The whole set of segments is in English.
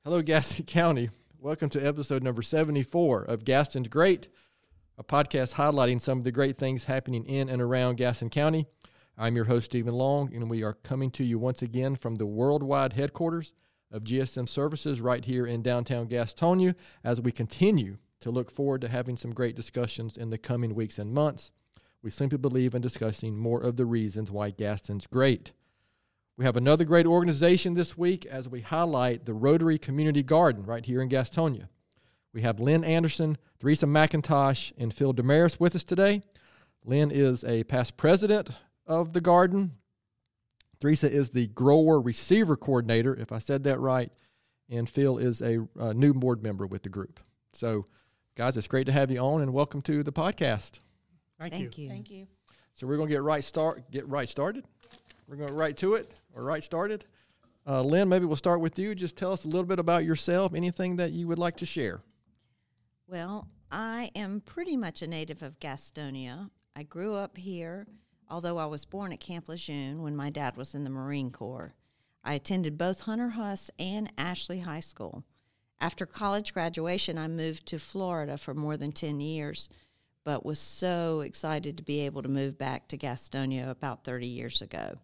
Hello, Gaston County. Welcome to episode number 74 of Gaston's Great, a podcast highlighting some of the great things happening in and around Gaston County. I'm your host, Stephen Long, and we are coming to you once again from the worldwide headquarters of GSM Services right here in downtown Gastonia as we continue to look forward to having some great discussions in the coming weeks and months. We simply believe in discussing more of the reasons why Gaston's great. We have another great organization this week as we highlight the Rotary Community Garden right here in Gastonia. We have Lynn Anderson, Theresa McIntosh, and Phil Damaris with us today. Lynn is a past president of the garden. Theresa is the grower receiver coordinator, if I said that right, and Phil is a new board member with the group. So, guys, it's great to have you on, and welcome to the podcast. Thank you. Thank you. So we're going to get right started. We're going right to it, or right started. Lynn, maybe we'll start with you. Just tell us a little bit about yourself, anything that you would like to share. Well, I am pretty much a native of Gastonia. I grew up here, although I was born at Camp Lejeune when my dad was in the Marine Corps. I attended both Hunter Huss and Ashley High School. After college graduation, I moved to Florida for more than 10 years, but was so excited to be able to move back to Gastonia about 30 years ago.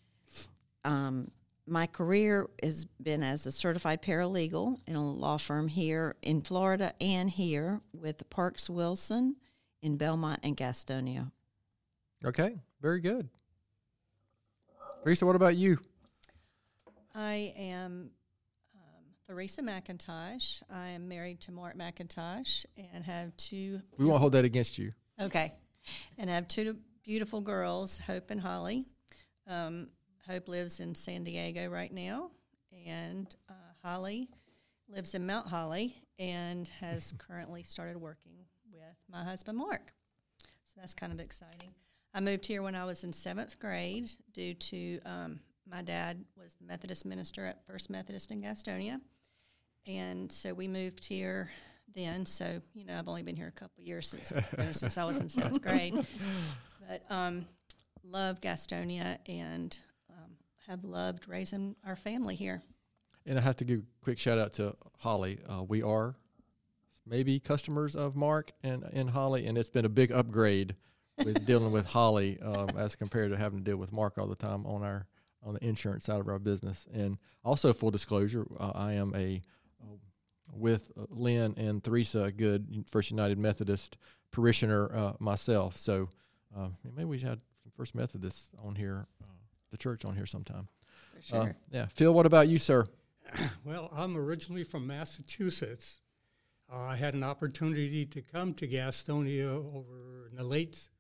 My career has been as a certified paralegal in a law firm here in Florida and here with Parks Wilson in Belmont and Gastonia. Okay, very good. Theresa, what about you? I am Theresa McIntosh. I am married to Mark McIntosh and have two... We won't hold that against you. Okay. And I have two beautiful girls, Hope and Holly. Hope lives in San Diego right now, and Holly lives in Mount Holly and has currently started working with my husband, Mark. So that's kind of exciting. I moved here when I was in 7th grade due to my dad was the Methodist minister at First Methodist in Gastonia, and so we moved here then. So, you know, I've only been here a couple of years since I was in 7th grade. But love Gastonia and have loved raising our family here. And I have to give a quick shout out to Holly. We are maybe customers of Mark and Holly, and it's been a big upgrade with dealing with Holly as compared to having to deal with Mark all the time on the insurance side of our business. And also, full disclosure, I am with Lynn and Theresa, a good First United Methodist parishioner myself. So maybe we should have some First Methodists on here, the church on here sometime. For sure. Yeah. Phil, what about you, sir? Well, I'm originally from Massachusetts. I had an opportunity to come to Gastonia over in the late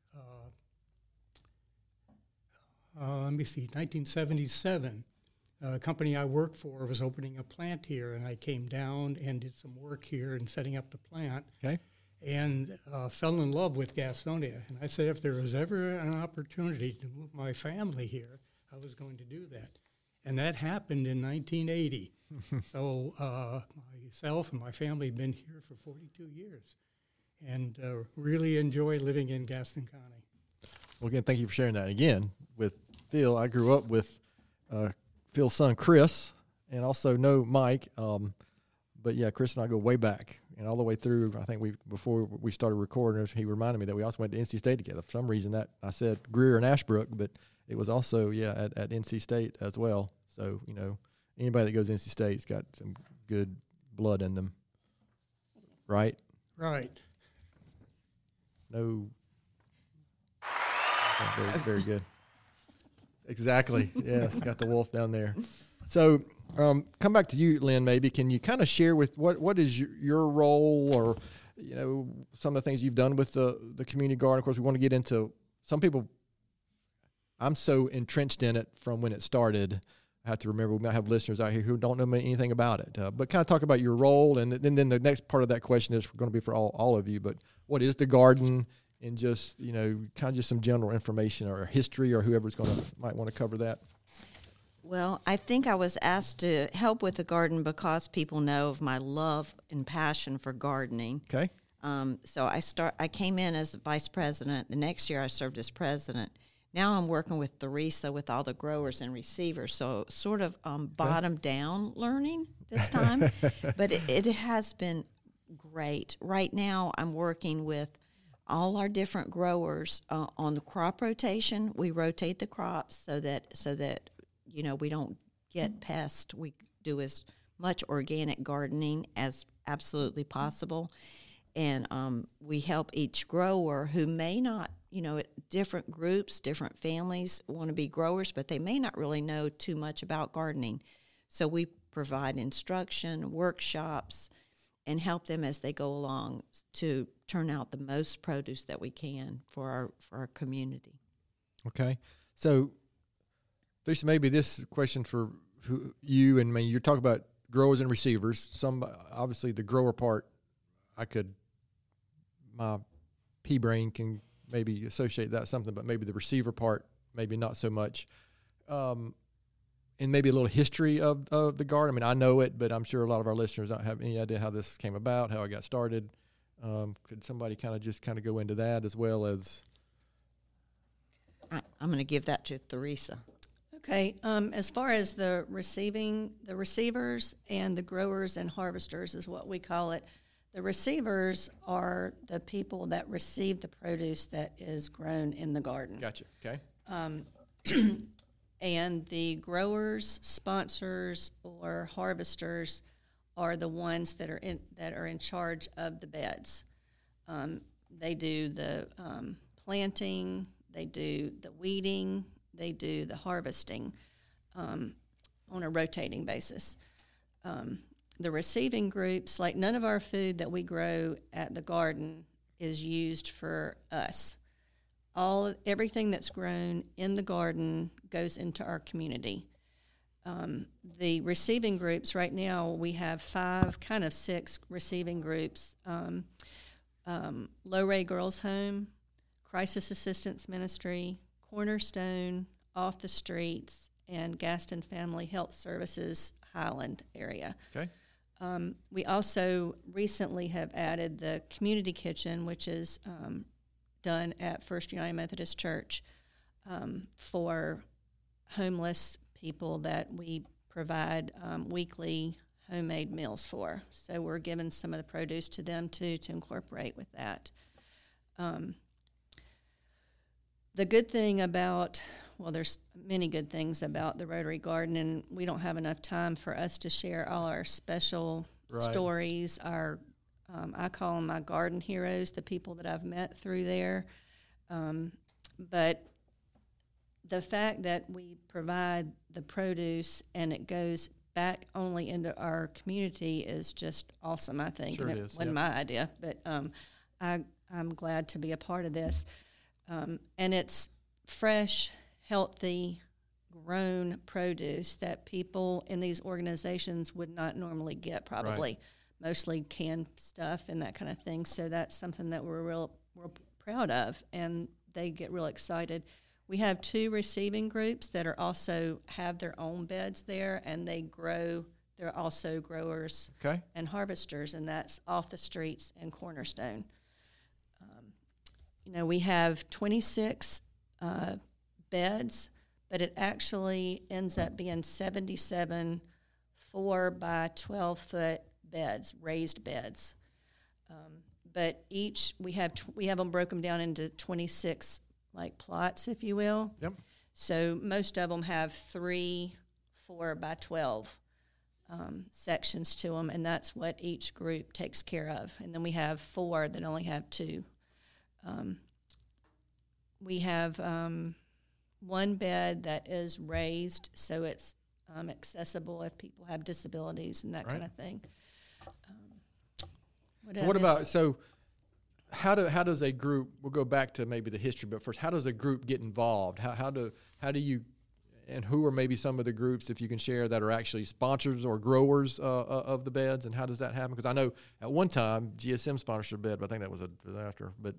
1977. A company I worked for was opening a plant here, and I came down and did some work here in setting up the plant. Okay. And fell in love with Gastonia. And I said if there was ever an opportunity to move my family here, I was going to do that. And that happened in 1980. So myself and my family have been here for 42 years and really enjoy living in Gaston County. Well, again, thank you for sharing that. Again, with Phil, I grew up with Phil's son, Chris, and also know Mike. But, yeah, Chris and I go way back. And all the way through, I think before we started recording, he reminded me that we also went to NC State together. For some reason, that I said Greer and Ashbrook, but it was also, at NC State as well. So, you know, anybody that goes to NC State's got some good blood in them, right? Right. No. Okay, very, very good. Exactly. Yes, got the wolf down there. So, come back to you, Lynn, maybe. Can you kind of share with what is your role or, you know, some of the things you've done with the community garden? Of course, we want to get into some people. I'm so entrenched in it from when it started. I have to remember we might have listeners out here who don't know anything about it. But kind of talk about your role, and then the next part of that question is going to be for all of you. But what is the garden? And just, you know, kind of just some general information or history or whoever's might want to cover that. Well, I think I was asked to help with the garden because people know of my love and passion for gardening. Okay. So I came in as vice president. The next year I served as president. Now I'm working with Theresa with all the growers and receivers, so sort of bottom-down learning this time. But it has been great. Right now I'm working with all our different growers on the crop rotation. We rotate the crops so that we don't get pests. We do as much organic gardening as absolutely possible. And we help each grower who may not, different groups, different families want to be growers, but they may not really know too much about gardening. So we provide instruction, workshops, and help them as they go along to turn out the most produce that we can for our community. Okay. So, Lisa, maybe this question for you, and you're talking about growers and receivers. Obviously the grower part, my pea brain can maybe associate that with something, but maybe the receiver part, maybe not so much. And maybe a little history of the garden. I mean, I know it, but I'm sure a lot of our listeners don't have any idea how this came about, how it got started. Could somebody kind of go into that as well as? I'm going to give that to Theresa. Okay. As far as the receivers and the growers and harvesters is what we call it. The receivers are the people that receive the produce that is grown in the garden. Gotcha. Okay. And the growers, sponsors, or harvesters are the ones that are in charge of the beds. They do the planting, they do the weeding, they do the harvesting on a rotating basis. The receiving groups, like none of our food that we grow at the garden is used for us. Everything that's grown in the garden goes into our community. The receiving groups, right now we have 6 receiving groups. Low Ray Girls Home, Crisis Assistance Ministry, Cornerstone, Off the Streets, and Gaston Family Health Services Highland area. Okay. We also recently have added the community kitchen, which is done at First United Methodist Church for homeless people that we provide weekly homemade meals for. So we're giving some of the produce to them too to incorporate with that. The good thing about, there's many good things about the Rotary Garden, and we don't have enough time for us to share all our special stories. I call them my garden heroes, the people that I've met through there. But the fact that we provide the produce and it goes back only into our community is just awesome, I think. Sure and it it is, wasn't my idea, but I'm glad to be a part of this. And it's fresh, healthy, grown produce that people in these organizations would not normally get, probably. Right. Mostly canned stuff and that kind of thing. So that's something that we're real proud of, and they get real excited. We have 2 receiving groups that are also have their own beds there, and they grow. They're also growers and harvesters, and that's Off the Streets and Cornerstone. We have 26 beds, but it actually ends up being 77 4 by 12 foot beds, raised beds. But each we have them broken down into 26 plots, if you will. Yep. So most of them have 3 4 by 12 sections to them, and that's what each group takes care of. And then we have 4 that only have 2. We have 1 bed that is raised, so it's accessible if people have disabilities and that kind of thing. How does a group? We'll go back to maybe the history, but first, how does a group get involved? How do you, and who are maybe some of the groups, if you can share, that are actually sponsors or growers of the beds, and how does that happen? Because I know at one time GSM sponsored a bed, but I think that was a disaster. But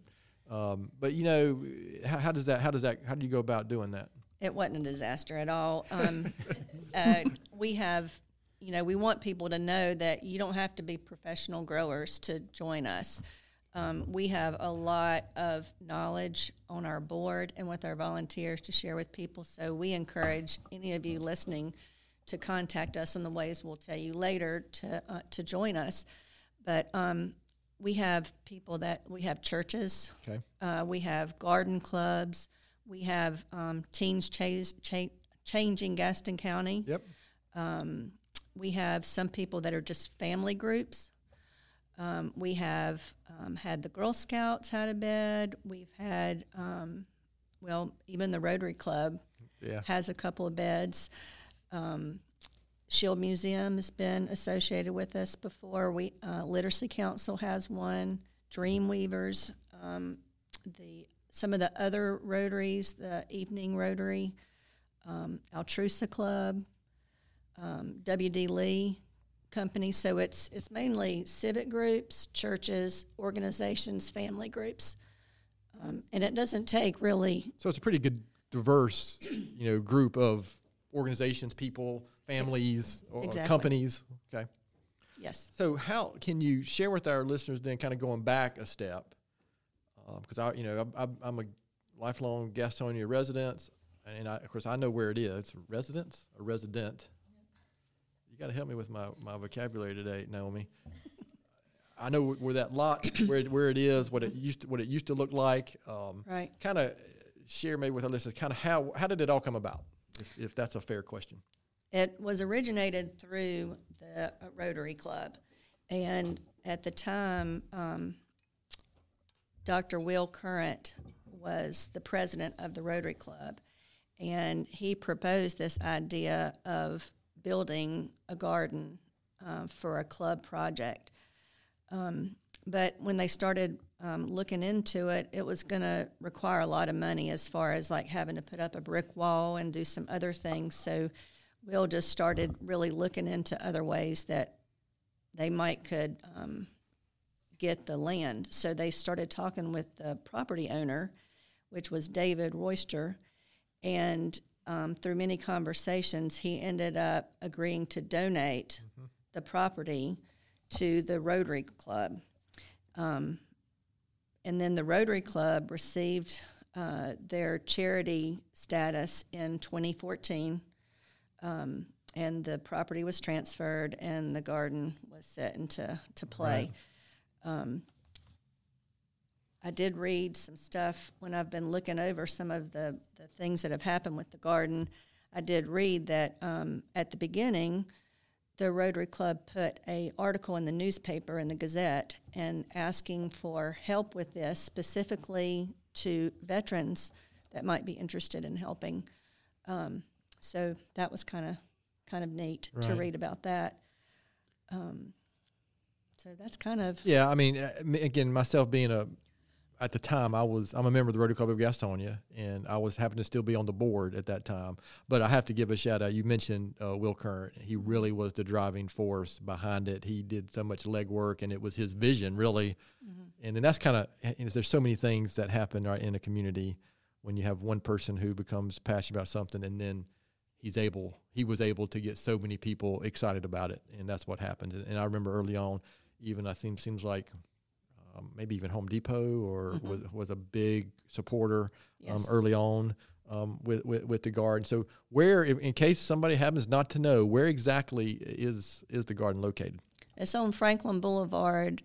how do you go about doing that? It wasn't a disaster at all. We have, we want people to know that you don't have to be professional growers to join us. We have a lot of knowledge on our board and with our volunteers to share with people. So we encourage any of you listening to contact us in the ways we'll tell you later to join us. But we have we have churches. Okay. We have garden clubs. We have Teens Changing Gaston County. Yep. We have some people that are just family groups. We have had the Girl Scouts out of bed. We've had, even the Rotary Club has a couple of beds. Shield Museum has been associated with us before. Literacy Council has one. Dreamweavers, some of the other Rotaries, the Evening Rotary, Altrusa Club, W.D. Lee Company. So it's mainly civic groups, churches, organizations, family groups, and it doesn't take really. So it's a pretty good, diverse, group of organizations, people, families, or companies. Okay. Yes. So how can you share with our listeners then, kind of going back a step? Because I'm a lifelong Gastonia resident, and of course I know where it is. Residence or resident? You got to help me with my vocabulary today, Naomi. I know where that lot, where it is, what it used to look like. Right. Kind of share maybe with our listeners, kind of how did it all come about, if that's a fair question. It was originated through the Rotary Club, and at the time, Dr. Will Current was the president of the Rotary Club, and he proposed this idea of building a garden for a club project. But when they started looking into it, it was going to require a lot of money as far as like having to put up a brick wall and do some other things. So Will just started really looking into other ways that they could get the land. So they started talking with the property owner, which was David Royster, and through many conversations, he ended up agreeing to donate the property to the Rotary Club. And then the Rotary Club received their charity status in 2014, and the property was transferred and the garden was set into play. Right. I did read some stuff when I've been looking over some of the things that have happened with the garden. I did read that at the beginning, the Rotary Club put an article in the newspaper, in the Gazette, and asking for help with this, specifically to veterans that might be interested in helping. So that was kind of neat to read about that. So that's kind of... Yeah, I mean, again, myself being at the time, I'm a member of the Rotary Club of Gastonia, and I happened to still be on the board at that time. But I have to give a shout out. You mentioned Will Current. He really was the driving force behind it. He did so much legwork, and it was his vision, really. Mm-hmm. And then that's kind of, there's so many things that happen right in a community when you have one person who becomes passionate about something, and then he was able to get so many people excited about it, and that's what happens. And I remember early on, even I think seems like maybe even Home Depot or was a big supporter early on with the garden. So where, in case somebody happens not to know, where exactly is the garden located? It's on Franklin Boulevard,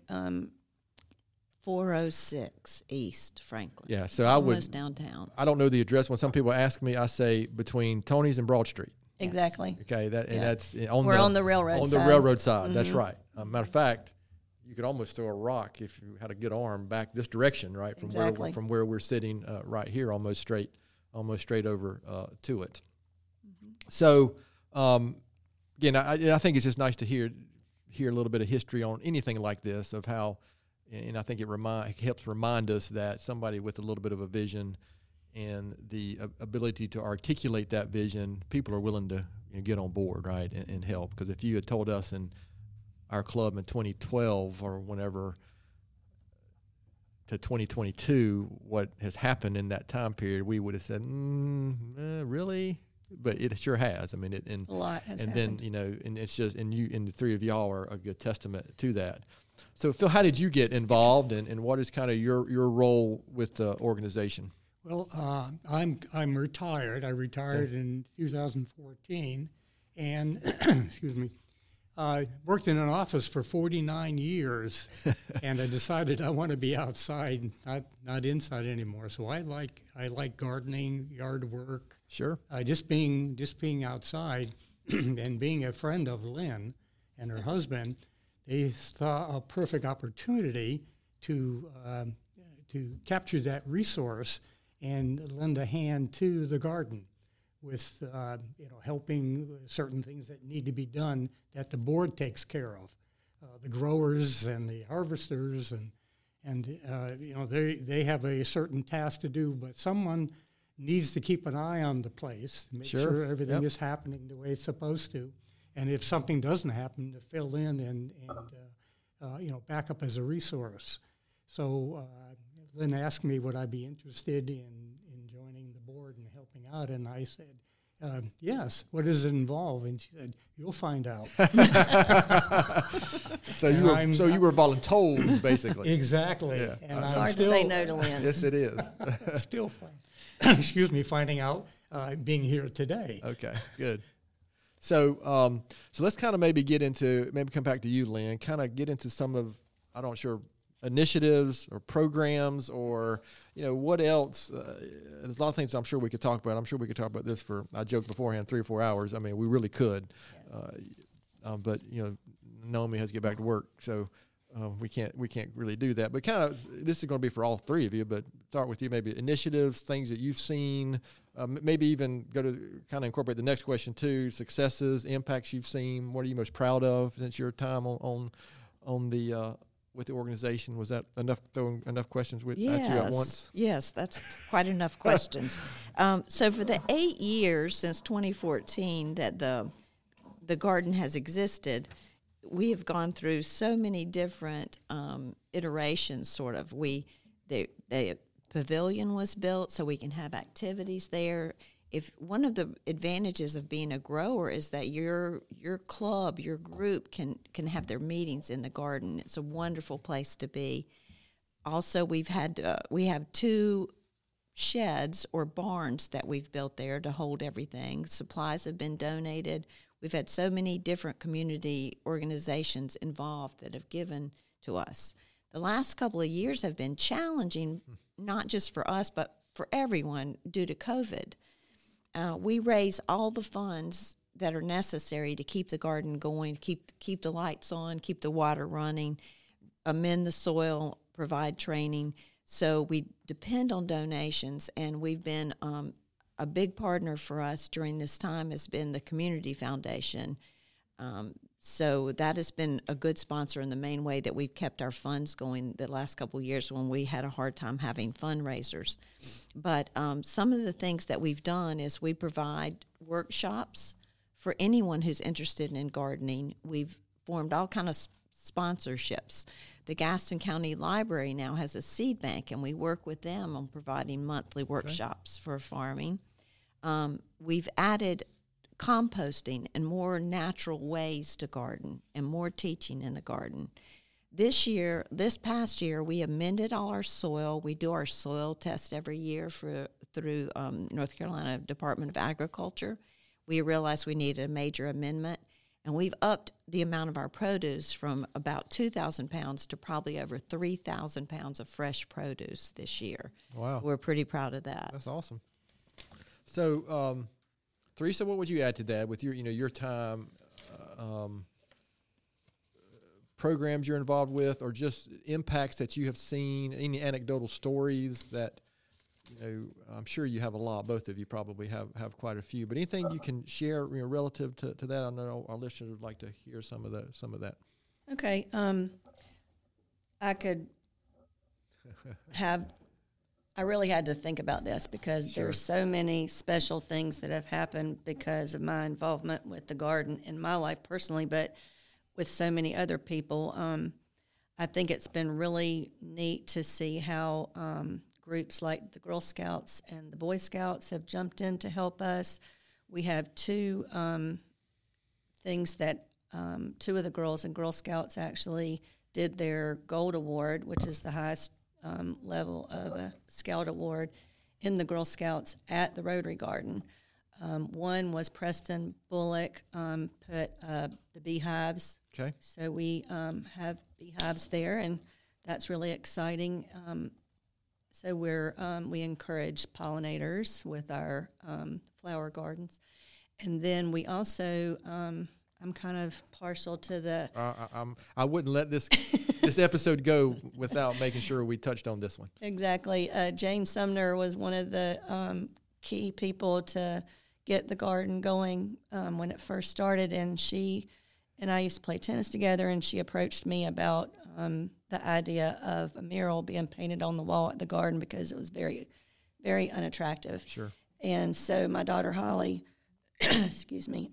406 East Franklin. Yeah, so almost downtown. I don't know the address. When some people ask me, I say between Tony's and Broad Street. Exactly. Okay, and that's on the railroad side. On the railroad side, that's right. Matter of fact, you could almost throw a rock if you had a good arm back this direction, right? From where we're sitting right here, almost straight over to it. Mm-hmm. So, again, I think it's just nice to hear a little bit of history on anything like this, of how, and I think it helps remind us that somebody with a little bit of a vision and the ability to articulate that vision, people are willing to get on board, right, and help. Because if you had told us in our club in 2012 or whenever to 2022 what has happened in that time period, we would have said, really? But it sure has. I mean, a lot has and happened. Then and it's just, and the three of y'all are a good testament to that. So, Phil, how did you get involved, and what is kind of your role with the organization? Well, I'm retired. I retired in 2014, and excuse me, I worked in an office for 49 years, and I decided I want to be outside, not inside anymore. So I like gardening, yard work. Sure. Just being outside, and being a friend of Lynn and her husband, they saw a perfect opportunity to capture that resource and lend a hand to the garden with helping certain things that need to be done that the board takes care of, the growers and the harvesters, and they have a certain task to do, but someone needs to keep an eye on the place, make sure everything is happening the way it's supposed to, and if something doesn't happen, to fill in and back up as a resource. So Lynn asked me would I be interested in joining the board and helping out, and I said, yes. What does it involve? And she said, you'll find out. So you were voluntold, basically. Exactly. Yeah. And It's I'm hard still, to say no to Lynn. Yes, it is. still finding out being here today. Okay, good. So let's kind of maybe come back to you, Lynn, kind of get into some of, initiatives or programs or, what else. There's a lot of things I'm sure we could talk about. I'm sure we could talk about this for, I joked beforehand, 3 or 4 hours. I mean, we really could. Yes. But, Naomi has to get back to work, so we can't really do that. But kind of, this is going to be for all three of you, but start with you, maybe initiatives, things that you've seen, maybe even go to kind of incorporate the next question too, successes, impacts you've seen. What are you most proud of since your time on the with the organization? Was that throwing enough questions at you at once? Yes, that's quite enough questions. So for the 8 years since 2014 that the garden has existed, we have gone through so many different iterations, sort of. The pavilion was built so we can have activities there. If one of the advantages of being a grower is that your club, your group can have their meetings in the garden. It's a wonderful place to be. Also, we have 2 sheds or barns that we've built there to hold everything. Supplies have been donated. We've had so many different community organizations involved that have given to us. The last couple of years have been challenging, not just for us, but for everyone due to COVID. We raise all the funds that are necessary to keep the garden going, keep the lights on, keep the water running, amend the soil, provide training. So we depend on donations, and we've been a big partner for us during this time has been the Community Foundation. So that has been a good sponsor in the main way that we've kept our funds going the last couple of years when we had a hard time having fundraisers. But some of the things that we've done is we provide workshops for anyone who's interested in gardening. We've formed all kind of sponsorships. The Gaston County Library now has a seed bank, and we work with them on providing monthly workshops for farming. We've added composting and more natural ways to garden and more teaching in the garden. This past year, we amended all our soil. We do our soil test every year through North Carolina Department of Agriculture. We realized we needed a major amendment, and we've upped the amount of our produce from about 2,000 pounds to probably over 3,000 pounds of fresh produce this year. Wow. We're pretty proud of that. That's awesome. So, Teresa, what would you add to that with your time, programs you're involved with, or just impacts that you have seen, any anecdotal stories that, I'm sure you have a lot, both of you probably have quite a few, but anything you can share relative to that? I know our listeners would like to hear some of that. Okay. I could have... I really had to think about this because there's so many special things that have happened because of my involvement with the garden in my life personally, but with so many other people. I think it's been really neat to see how groups like the Girl Scouts and the Boy Scouts have jumped in to help us. We have 2 things that 2 of the girls and Girl Scouts actually did their Gold Award, which is the highest level of a Scout Award in the Girl Scouts at the Rotary Garden. One was Preston Bullock put the beehives. Okay. So we have beehives there, and that's really exciting. So we encourage pollinators with our flower gardens. And then we also, I'm kind of partial to the... I wouldn't let this episode go without making sure we touched on this one. Exactly. Jane Sumner was one of the key people to get the garden going when it first started, and she and I used to play tennis together, and she approached me about the idea of a mural being painted on the wall at the garden because it was very, very unattractive. Sure. And so my daughter Holly, excuse me,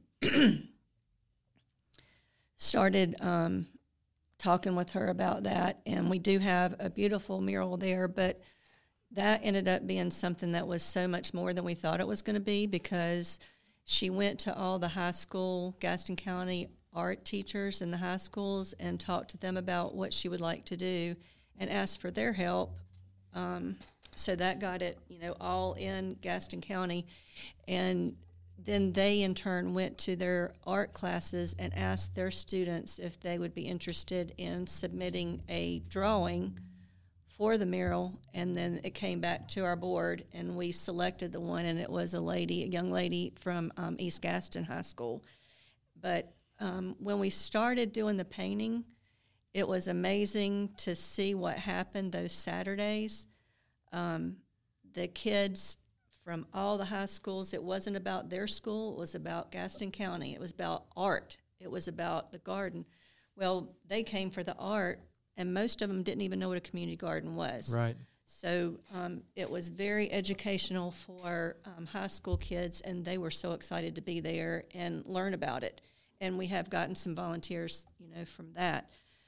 started talking with her about that, and we do have a beautiful mural there, but that ended up being something that was so much more than we thought it was going to be, because she went to all the high school, Gaston County art teachers in the high schools and talked to them about what she would like to do and asked for their help. So that got it, all in Gaston County. And then they, in turn, went to their art classes and asked their students if they would be interested in submitting a drawing for the mural, and then it came back to our board, and we selected the one, and it was a young lady from East Gaston High School. But when we started doing the painting, it was amazing to see what happened those Saturdays. The kids from all the high schools, it wasn't about their school, it was about Gaston County. It was about art. It was about the garden. Well, they came for the art, and most of them didn't even know what a community garden was. Right. So it was very educational for high school kids, and they were so excited to be there and learn about it. And we have gotten some volunteers, from that.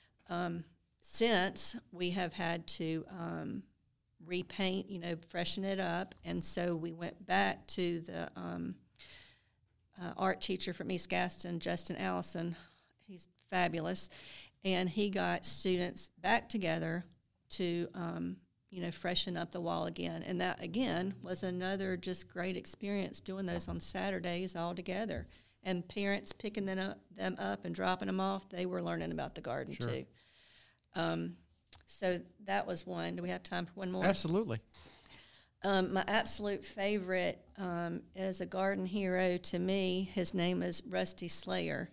Since we have had to repaint, freshen it up, and so we went back to the art teacher from East Gaston, Justin Allison. He's fabulous. And he got students back together to, freshen up the wall again. And that, again, was another just great experience doing those on Saturdays all together. And parents picking them up and dropping them off, they were learning about the garden, sure. too. So that was one. Do we have time for one more? Absolutely. My absolute favorite is a garden hero to me. His name is Rusty Slayer.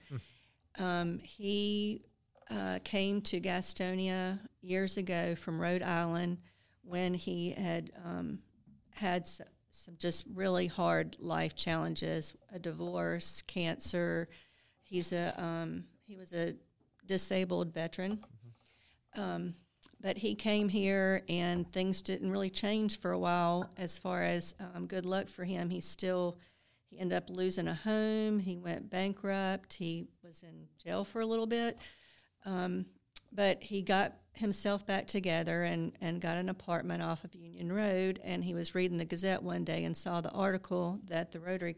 He came to Gastonia years ago from Rhode Island when he had had some just really hard life challenges, a divorce, cancer. He was a disabled veteran. But he came here, and things didn't really change for a while as far as good luck for him. He ended up losing a home. He went bankrupt. He was in jail for a little bit. But he got himself back together and got an apartment off of Union Road, and he was reading the Gazette one day and saw the article that the Rotary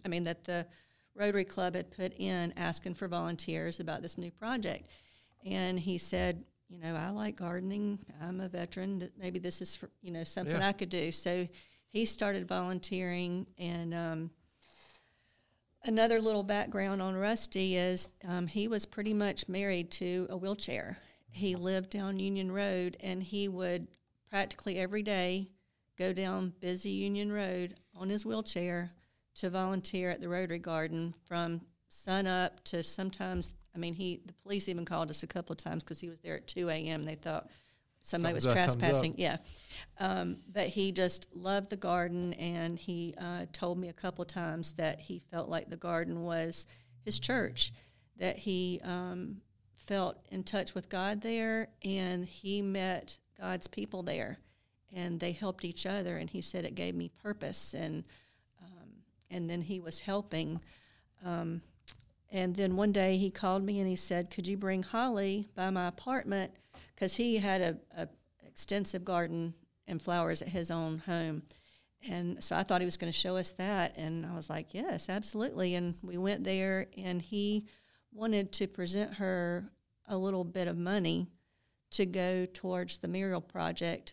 Club had put in asking for volunteers about this new project. And he said, I like gardening. I'm a veteran. Maybe this is something I could do. So he started volunteering. And another little background on Rusty is he was pretty much married to a wheelchair. He lived down Union Road, and he would practically every day go down busy Union Road on his wheelchair to volunteer at the Rotary Garden from sun up to sometimes. The police even called us a couple of times because he was there at 2 a.m. They thought somebody was trespassing. Yeah. But he just loved the garden, and he told me a couple of times that he felt like the garden was his church, that he felt in touch with God there, and he met God's people there, and they helped each other, and he said it gave me purpose, and then he was helping. And then one day he called me and he said, could you bring Holly by my apartment? Because he had a extensive garden and flowers at his own home. And so I thought he was going to show us that. And I was like, yes, absolutely. And we went there, and he wanted to present her a little bit of money to go towards the mural project.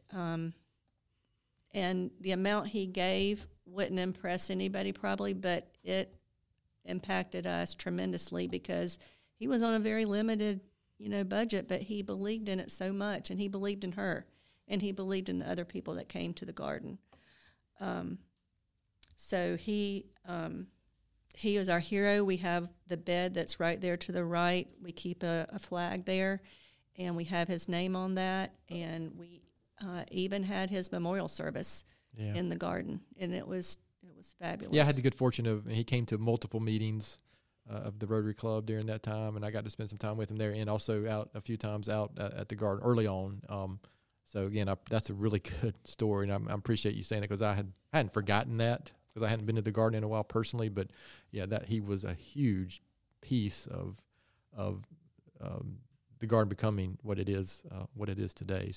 And the amount he gave wouldn't impress anybody probably, but it impacted us tremendously because he was on a very limited, budget, but he believed in it so much, and he believed in her, and he believed in the other people that came to the garden. So he was our hero. We have the bed that's right there to the right. We keep a flag there, and we have his name on that, and we even had his memorial service in the garden, and it was fabulous. Yeah, I had the good fortune of he came to multiple meetings of the Rotary Club during that time, and I got to spend some time with him there, and also out a few times out at the garden early on. So again, that's a really good story, and I appreciate you saying it because I hadn't forgotten that because I hadn't been to the garden in a while personally. But yeah, that he was a huge piece of the garden becoming what it is today.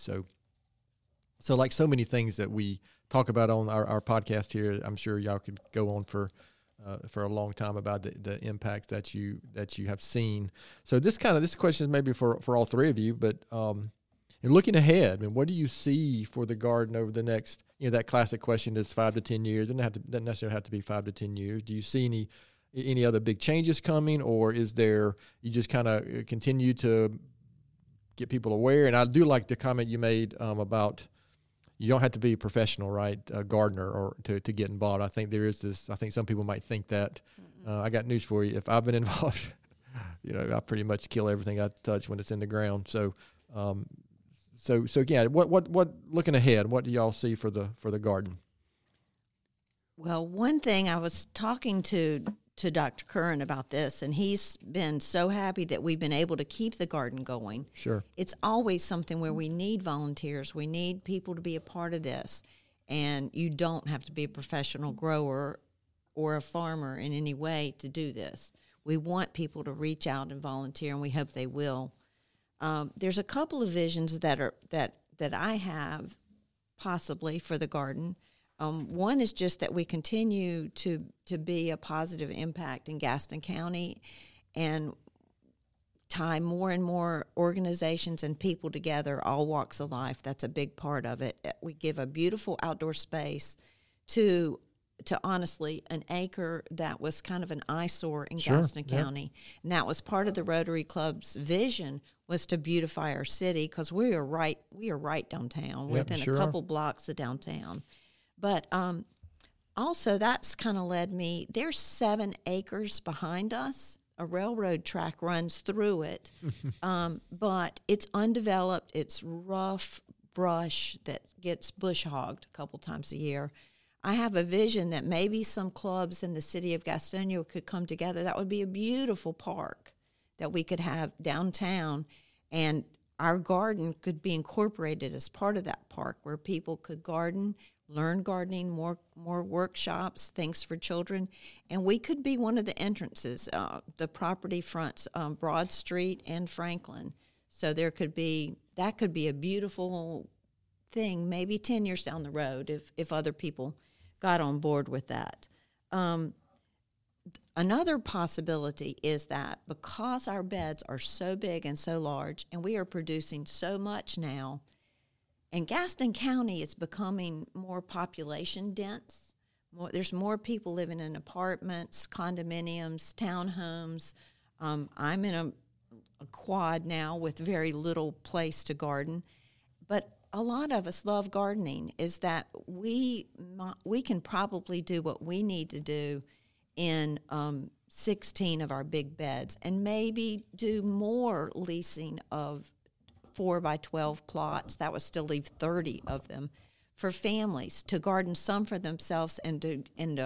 So like so many things that we talk about on our podcast here, I'm sure y'all could go on for a long time about the impacts that you have seen. So this question is maybe for all three of you, but and looking ahead, I mean, what do you see for the garden over the next, that classic question is 5 to 10 years. Doesn't necessarily have to be 5 to 10 years. Do you see any other big changes coming, or is there, you just kind of continue to get people aware? And I do like the comment you made about, you don't have to be a professional, right, a gardener, or to get involved. I think there is this. I think some people might think that. I got news for you. If I've been involved, I pretty much kill everything I touch when it's in the ground. So, so again, what looking ahead? What do y'all see for the garden? Well, one thing, I was talking to Dr. Curran about this, and he's been so happy that we've been able to keep the garden going. Sure. It's always something where we need volunteers. We need people to be a part of this. And you don't have to be a professional grower or a farmer in any way to do this. We want people to reach out and volunteer, and we hope they will. There's a couple of visions that I have possibly for the garden. One is just that we continue to be a positive impact in Gaston County and tie more and more organizations and people together, all walks of life. That's a big part of it. We give a beautiful outdoor space to honestly an acre that was kind of an eyesore in Gaston County. And that was part of the Rotary Club's vision, was to beautify our city, because we are right downtown. We're within a couple blocks of downtown. But also that's kind of led me, there's 7 acres behind us. A railroad track runs through it, but it's undeveloped. It's rough brush that gets bush hogged a couple times a year. I have a vision that maybe some clubs in the city of Gastonia could come together. That would be a beautiful park that we could have downtown, and our garden could be incorporated as part of that park where people could garden, learn gardening, more workshops, things for children, and we could be one of the entrances. The property fronts Broad Street and Franklin, so that could be a beautiful thing. Maybe 10 years down the road, if other people got on board with that. Another possibility is that because our beds are so big and so large, and we are producing so much now. And Gaston County is becoming more population dense. There's more people living in apartments, condominiums, townhomes. I'm in a quad now with very little place to garden. But a lot of us love gardening, is that we can probably do what we need to do in 16 of our big beds, and maybe do more leasing of 4 by 12 plots. That would still leave 30 of them for families to garden, some for themselves, and to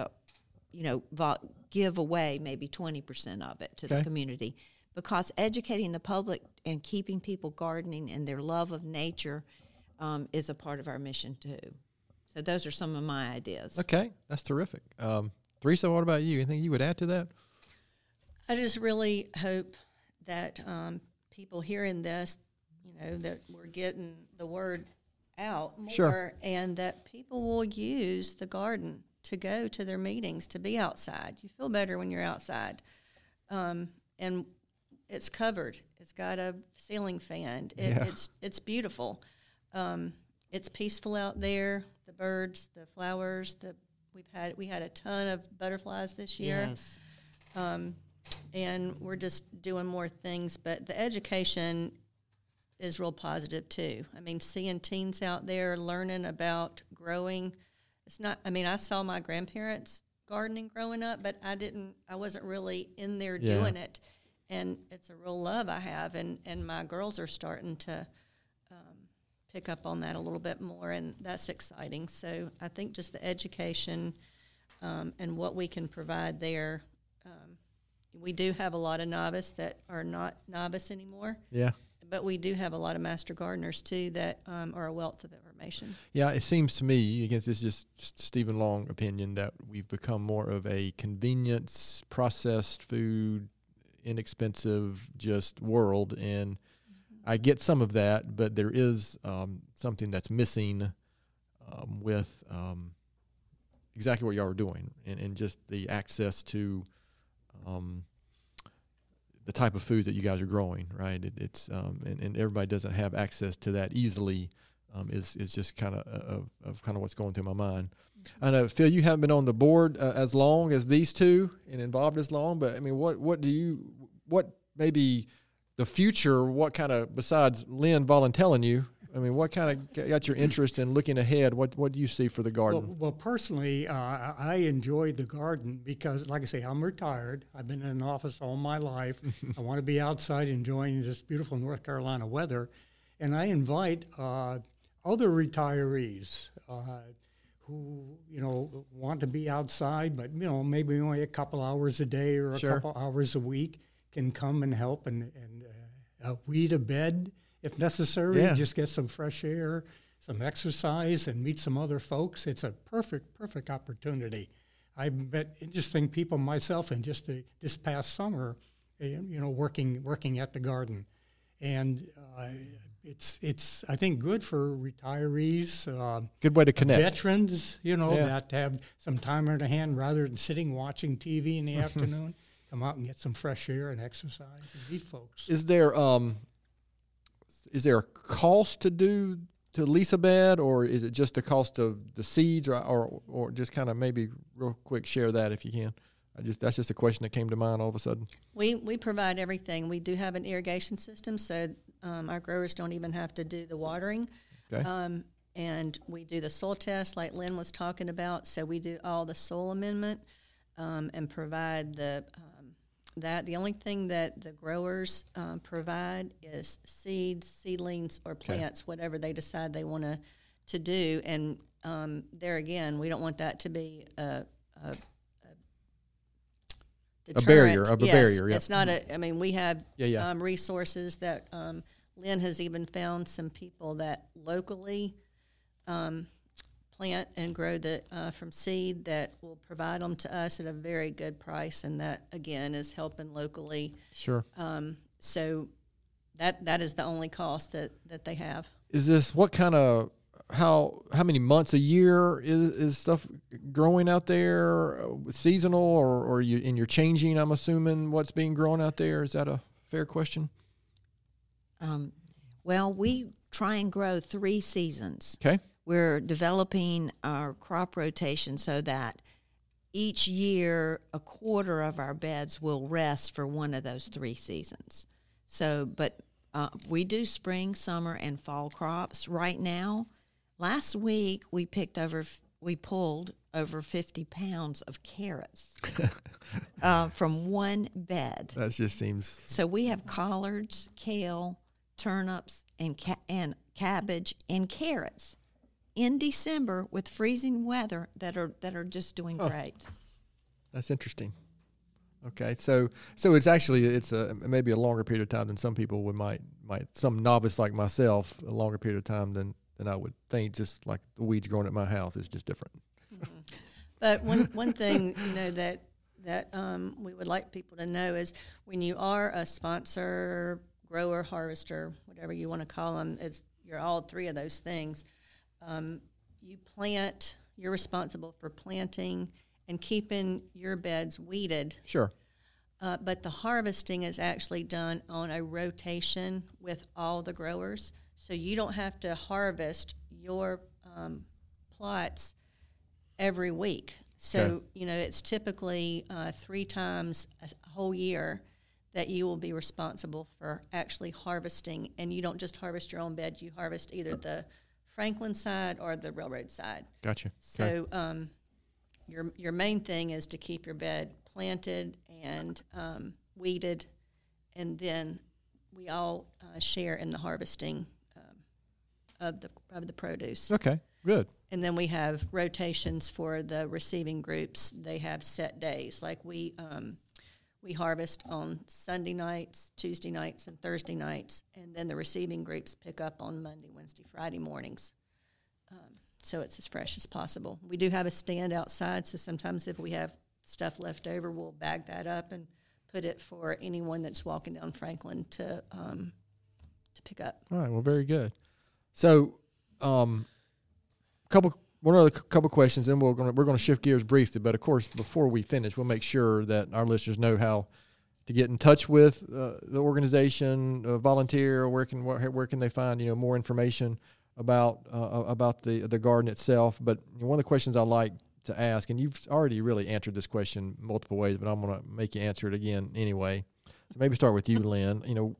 give away maybe 20% of it to the community. Because educating the public and keeping people gardening and their love of nature is a part of our mission too. So those are some of my ideas. Okay, that's terrific. Teresa, what about you? Anything you would add to that? I just really hope that people hearing this, that we're getting the word out more, and that people will use the garden to go to their meetings, to be outside. You feel better when you're outside. And it's covered. It's got a ceiling fan. Yeah. It's beautiful. It's peaceful out there. The birds, the flowers. We had a ton of butterflies this year. Yes. And we're just doing more things. But the education is real positive too. I mean, seeing teens out there learning about growing. It's not. I mean, I saw my grandparents gardening growing up, but I wasn't really in there doing it. And it's a real love I have, and my girls are starting to pick up on that a little bit more, and that's exciting. So I think just the education and what we can provide there. We do have a lot of novice that are not novice anymore. Yeah. But we do have a lot of master gardeners, too, that are a wealth of information. Yeah, it seems to me, again, this is just Stephen Long opinion, that we've become more of a convenience, processed food, inexpensive just world. And I get some of that, but there is something that's missing with exactly what y'all are doing and just the access to the type of food that you guys are growing, right? It's and everybody doesn't have access to that easily. Is just kind of what's going through my mind. I know, Phil, you haven't been on the board as long as these two and involved as long, but I mean, what maybe the future? What kind of, besides Lynn volunteering you? I mean, what kind of got your interest in looking ahead? What do you see for the garden? Well, personally, I enjoyed the garden because, like I say, I'm retired. I've been in an office all my life. I want to be outside enjoying this beautiful North Carolina weather. And I invite other retirees who, want to be outside, but, maybe only a couple hours a day or a couple hours a week can come and help and weed a bed if necessary. Yeah. Just get some fresh air, some exercise, and meet some other folks. It's a perfect opportunity. I met interesting people myself in just this past summer, working at the garden. And it's I think good for retirees, good way to connect, veterans, that have some time on their hand rather than sitting watching TV in the afternoon. Come out and get some fresh air and exercise and meet folks. Is there a cost to lease a bed, or is it just the cost of the seeds, or just kind of maybe real quick share that if you can? That's just a question that came to mind all of a sudden. We provide everything. We do have an irrigation system, so our growers don't even have to do the watering. Okay. And we do the soil test like Lynn was talking about. So we do all the soil amendment and provide that. The only thing that the growers provide is seeds, seedlings, or plants, whatever they decide they want to do. And there again, we don't want that to be a barrier. Yep. It's not we have resources that Lynn has even found some people that locally plant and grow from seed that will provide them to us at a very good price, and that again is helping locally. Sure. So that is the only cost that they have. Is this what kind of how many months a year is stuff growing out there, seasonal, or you're changing? I'm assuming what's being grown out there. Is that a fair question? Well, we try and grow 3 seasons. Okay. We're developing our crop rotation so that each year a quarter of our beds will rest for one of those 3 seasons. So, but we do spring, summer, and fall crops right now. Last week we pulled over 50 pounds of carrots from one bed. That just seems. So we have collards, kale, turnips, and cabbage and carrots in December with freezing weather that are just doing great. That's interesting. Okay, so it's maybe a longer period of time than some people might some novice like myself, a longer period of time than I would think. Just like the weeds growing at my house, it's just different. Mm-hmm. But one thing that we would like people to know is when you are a sponsor, grower, harvester, whatever you want to call them, you're all 3 of those things. You plant. You're responsible for planting and keeping your beds weeded. Sure. but the harvesting is actually done on a rotation with all the growers. So you don't have to harvest your plots every week. So, it's typically 3 times a whole year that you will be responsible for actually harvesting. And you don't just harvest your own bed, you harvest either the Franklin side or the railroad side. Gotcha. So your main thing is to keep your bed planted and weeded, and then we all share in the harvesting of the produce. Okay, good. And then we have rotations for the receiving groups. They have set days. Like we harvest on Sunday nights, Tuesday nights, and Thursday nights, and then the receiving groups pick up on Monday, Wednesday, Friday mornings. So it's as fresh as possible. We do have a stand outside, so sometimes if we have stuff left over, we'll bag that up and put it for anyone that's walking down Franklin to pick up. All right, well, very good. So, one other couple questions, and we're going to shift gears briefly. But of course, before we finish, we'll make sure that our listeners know how to get in touch with the organization, volunteer. Where can they find more information about the garden itself? But one of the questions I like to ask, and you've already really answered this question multiple ways, but I'm going to make you answer it again anyway. So maybe start with you, Lynn.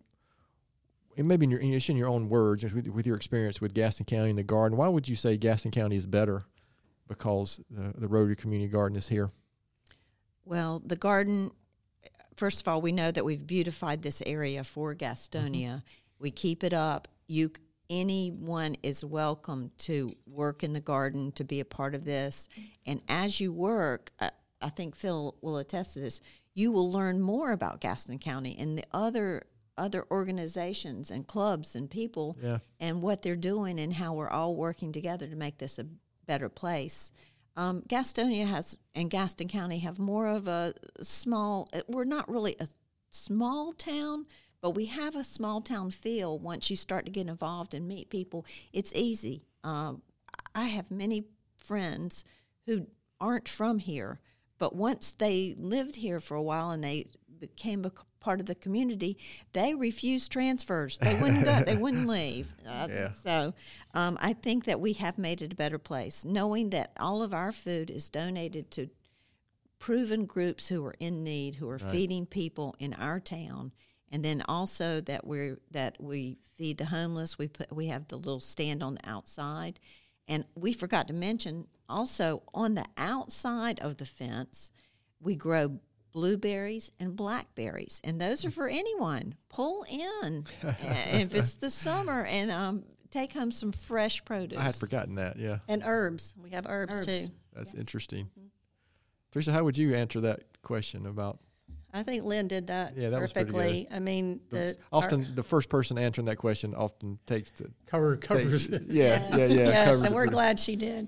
And maybe in your own words, with your experience with Gaston County and the garden, why would you say Gaston County is better because the Rotary Community Garden is here? Well, the garden, first of all, we know that we've beautified this area for Gastonia. Mm-hmm. We keep it up. Anyone is welcome to work in the garden, to be a part of this. And as you work, I think Phil will attest to this, you will learn more about Gaston County and the other organizations and clubs and people and what they're doing and how we're all working together to make this a better place. Gastonia and Gaston County have more of a small, we're not really a small town, but we have a small town feel. Once you start to get involved and meet people, it's easy. I have many friends who aren't from here, but once they lived here for a while and they became a part of the community, they refused transfers. They wouldn't go. They wouldn't leave. So I think that we have made it a better place, knowing that all of our food is donated to proven groups who are in need, who are feeding people in our town. And then also that we feed the homeless. We have the little stand on the outside. And we forgot to mention also on the outside of the fence, we grow blueberries and blackberries, and those are for anyone. Pull in if it's the summer and take home some fresh produce. I had forgotten that, yeah. And herbs. We have herbs. Too. That's interesting. Mm-hmm. Teresa, how would you answer that question about? I think Lynn did that perfectly. Was pretty good. I mean, the first person answering that question often takes the covers. Yes, and we're glad she did.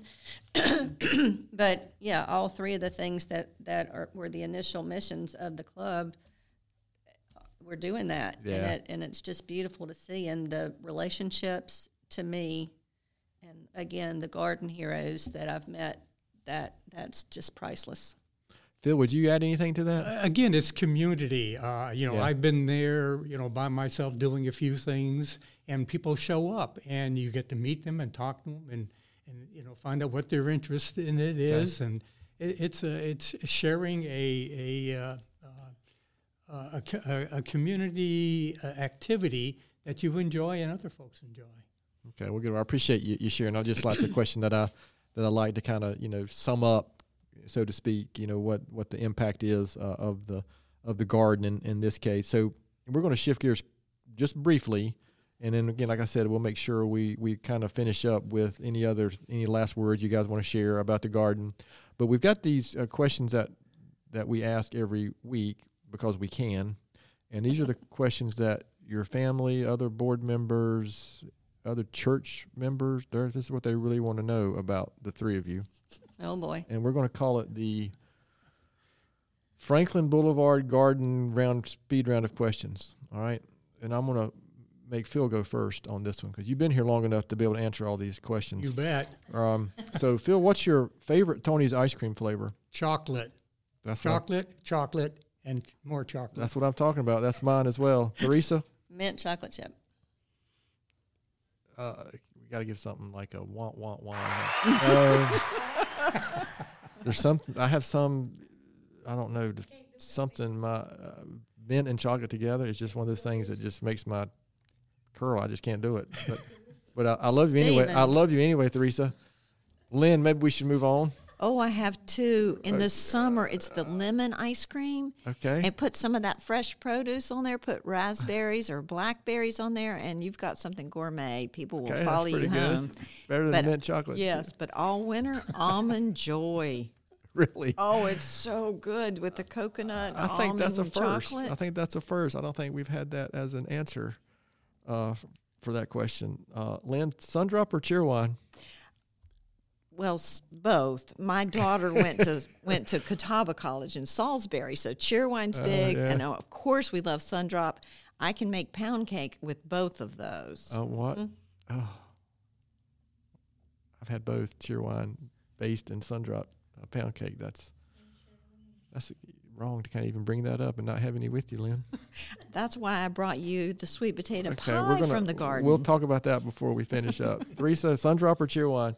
But yeah, all three of the things that were the initial missions of the club, we're doing that, and it's just beautiful to see, and the relationships to me, and again the garden heroes that I've met, that's just priceless. Phil, would you add anything to that? Again, it's community. I've been there, by myself doing a few things, and people show up, and you get to meet them and talk to them, and find out what their interest in it is, and it's sharing a community activity that you enjoy and other folks enjoy. Okay, well, good. I appreciate you sharing. I'll just like the question that I like to kind of sum up, so to speak, what the impact is of the garden in this case. So we're going to shift gears just briefly, and then again, like I said, we'll make sure we kind of finish up with any last words you guys want to share about the garden. But we've got these questions that we ask every week because we can, and these are the questions that your family, other board members, other church members, this is what they really want to know about the three of you. Oh, boy. And we're going to call it the Franklin Boulevard Garden Speed Round of Questions. All right? And I'm going to make Phil go first on this one because you've been here long enough to be able to answer all these questions. You bet. So, Phil, what's your favorite Tony's ice cream flavor? Chocolate. That's chocolate, and more chocolate. That's what I'm talking about. That's mine as well. Teresa? Mint chocolate chip. We got to give something like a want. There's something, I have some, I don't know, something, my mint and chocolate together is just one of those things that just makes my curl. I just can't do it. But I love you anyway. I love you anyway, Teresa. Lynn, maybe we should move on. Oh, I have two. In the summer, it's the lemon ice cream. Okay. And put some of that fresh produce on there. Put raspberries or blackberries on there, and you've got something gourmet. People will follow that's you pretty good. home. Better than mint chocolate. Yes, but all winter, Almond Joy. Really? Oh, it's so good with the coconut, I think almond, that's a and first. chocolate. I think that's a first. I don't think we've had that as an answer for that question. Lynn, Sundrop or Cheerwine? Well, both. My daughter went to Catawba College in Salisbury, so Cheerwine's big, yeah. and of course we love Sundrop. I can make pound cake with both of those. What? Oh, I've had both Cheerwine based and Sundrop pound cake. That's wrong to kind of even bring that up and not have any with you, Lynn. That's why I brought you the sweet potato Okay, pie from the garden. We'll talk about that before we finish up. Teresa, Sundrop or Cheerwine?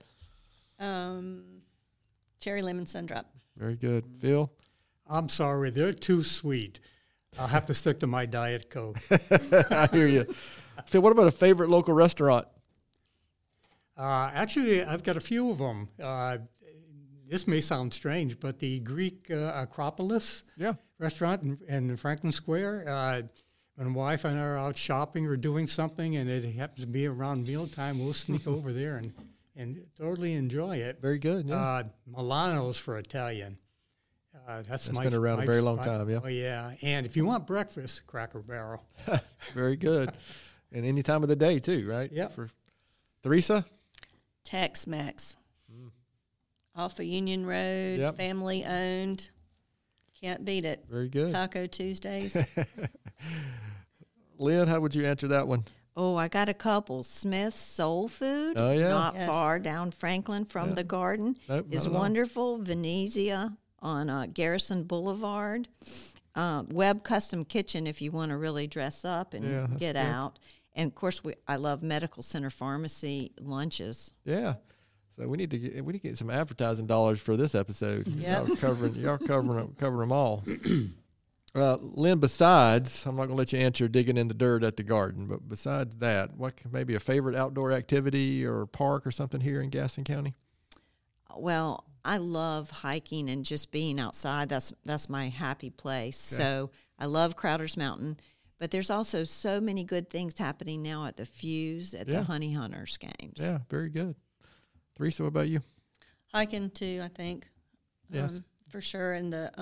Cherry lemon Sundrop. Very good. Phil? I'm sorry, they're too sweet. I'll have to stick to my Diet Coke. I hear you. Phil, what about a favorite local restaurant? Actually, I've got a few of them. This may sound strange, but the Greek Acropolis restaurant in Franklin Square, when my wife and I are out shopping or doing something and it happens to be around mealtime, we'll sneak over there and totally enjoy it. Very good, yeah. Milano's for Italian. That's been around a very long time, yeah. Oh, yeah. And if you want breakfast, Cracker Barrel. Very good. And any time of the day, too, right? Yeah. For Teresa? Tex-Mex. Off of Union Road, family owned. Can't beat it. Very good. Taco Tuesdays. Lynn, how would you answer that one? Oh, I got a couple. Smith's Soul Food, Oh, yeah. not far down Franklin from the garden, Nope, is not at all. wonderful. Venezia on Garrison Boulevard. Webb Custom Kitchen if you want to really dress up and Yeah, that's get good. out. And, of course, I love Medical Center Pharmacy lunches. Yeah. So we need to get some advertising dollars for this episode. Yep. Y'all covering them all. Lynn, besides, I'm not going to let you answer digging in the dirt at the garden, but besides that, maybe a favorite outdoor activity or park or something here in Gaston County? Well, I love hiking and just being outside. That's my happy place. Okay. So I love Crowder's Mountain. But there's also so many good things happening now at the Fuse, at the Honey Hunters games. Yeah, very good. Teresa, what about you? Hiking too, I think. Yes. For sure. And the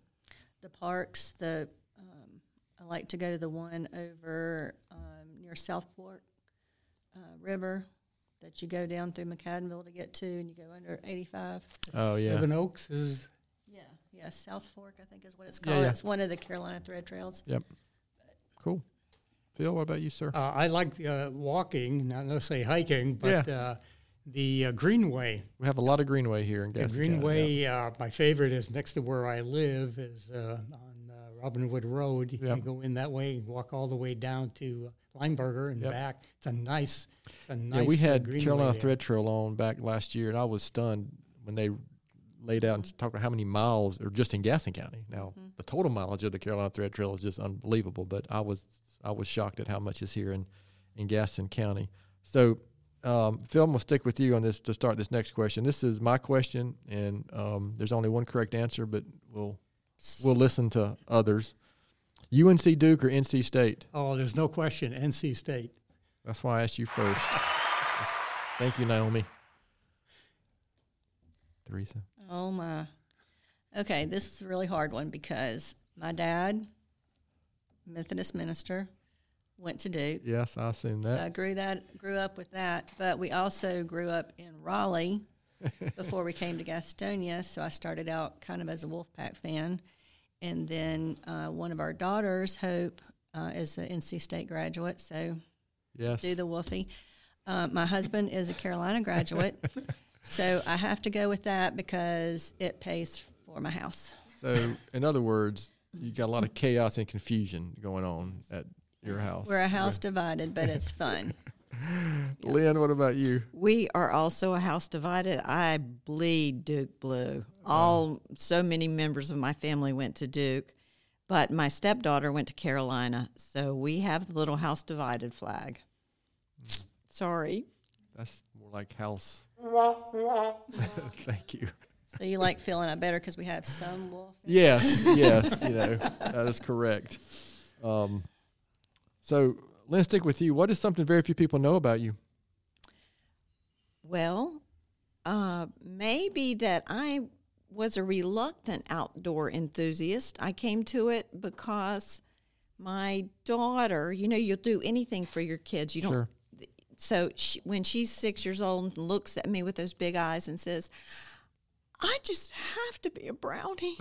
parks. I like to go to the one over near Southport River that you go down through McAdenville to get to, and you go under 85. Oh, yeah. Seven Oaks is... Yeah, South Fork, I think is what it's Yeah, called. yeah. It's one of the Carolina Thread Trails. Yep. Cool. Phil, what about you, sir? I like walking, not necessarily hiking, but the Greenway. We have a lot of greenway here in The Gaston County. Greenway, my favorite is next to where I live, is on Robinwood Road. You Yep. go in that way, walk all the way down to Lineberger and Yep. back. It's a nice Yeah, we had Greenway Carolina there. Thread Trail on back last year, and I was stunned when they laid out and talked about how many miles are just in Gaston County. Now, the total mileage of the Carolina Thread Trail is just unbelievable, but I was shocked at how much is here in Gaston County. So, Phil, I'm going to stick with you on this to start this next question. This is my question, and there's only one correct answer, but we'll listen to others. UNC Duke or NC State? Oh, there's no question, NC State. That's why I asked you first. Thank you, Naomi. Teresa? Oh, my. Okay, this is a really hard one because my dad, Methodist minister, went to Duke. Yes, I assume So that. I grew up with that, but we also grew up in Raleigh before we came to Gastonia, so I started out kind of as a Wolfpack fan. And then one of our daughters, Hope, is an NC State graduate, so Yes. do the Wolfie. My husband is a Carolina graduate, so I have to go with that because it pays for my house. So, in other words, you got a lot of chaos and confusion going on at your house. We're a house divided, but it's fun. Lynn, what about you? We are also a house divided. I bleed Duke blue. So many members of my family went to Duke, but my stepdaughter went to Carolina, so we have the little house divided flag. Sorry. That's more like house. Thank you. So you like Phil and I better because we have some wolf. Yes, that is correct. So, Lynn, stick with you. What is something very few people know about you? Well, maybe that I was a reluctant outdoor enthusiast. I came to it because my daughter, you'll do anything for your kids. You don't. Sure. So when she's 6 years old and looks at me with those big eyes and says, I just have to be a brownie.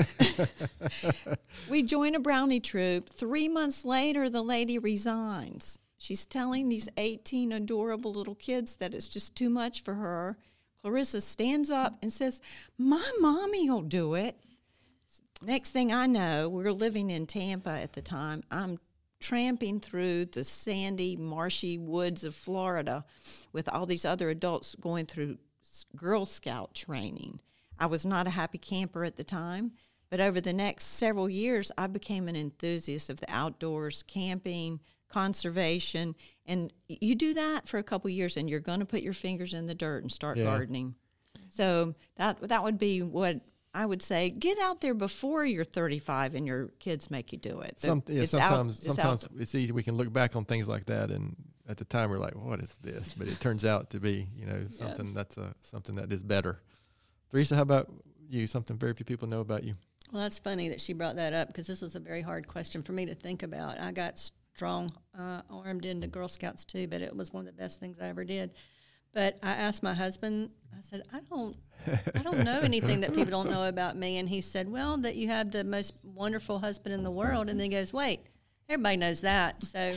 We join a brownie troop. 3 months later, the lady resigns. She's telling these 18 adorable little kids that it's just too much for her. Clarissa stands up and says, my mommy will do it. Next thing I know, we were living in Tampa at the time. I'm tramping through the sandy, marshy woods of Florida with all these other adults going through Girl Scout training. I was not a happy camper at the time, but over the next several years, I became an enthusiast of the outdoors, camping, conservation, and you do that for a couple of years, and you're going to put your fingers in the dirt and start gardening. So that would be what I would say. Get out there before you're 35 and your kids make you do it. Sometimes it's easy. We can look back on things like that, and at the time we're like, "What is this?" But it turns out to be, something something that is better. Teresa, how about you? Something very few people know about you. Well, that's funny that she brought that up because this was a very hard question for me to think about. I got strong-armed into Girl Scouts too, but it was one of the best things I ever did. But I asked my husband, I said, I don't know anything that people don't know about me. And he said, well, that you have the most wonderful husband in the world. And then he goes, wait, everybody knows that. So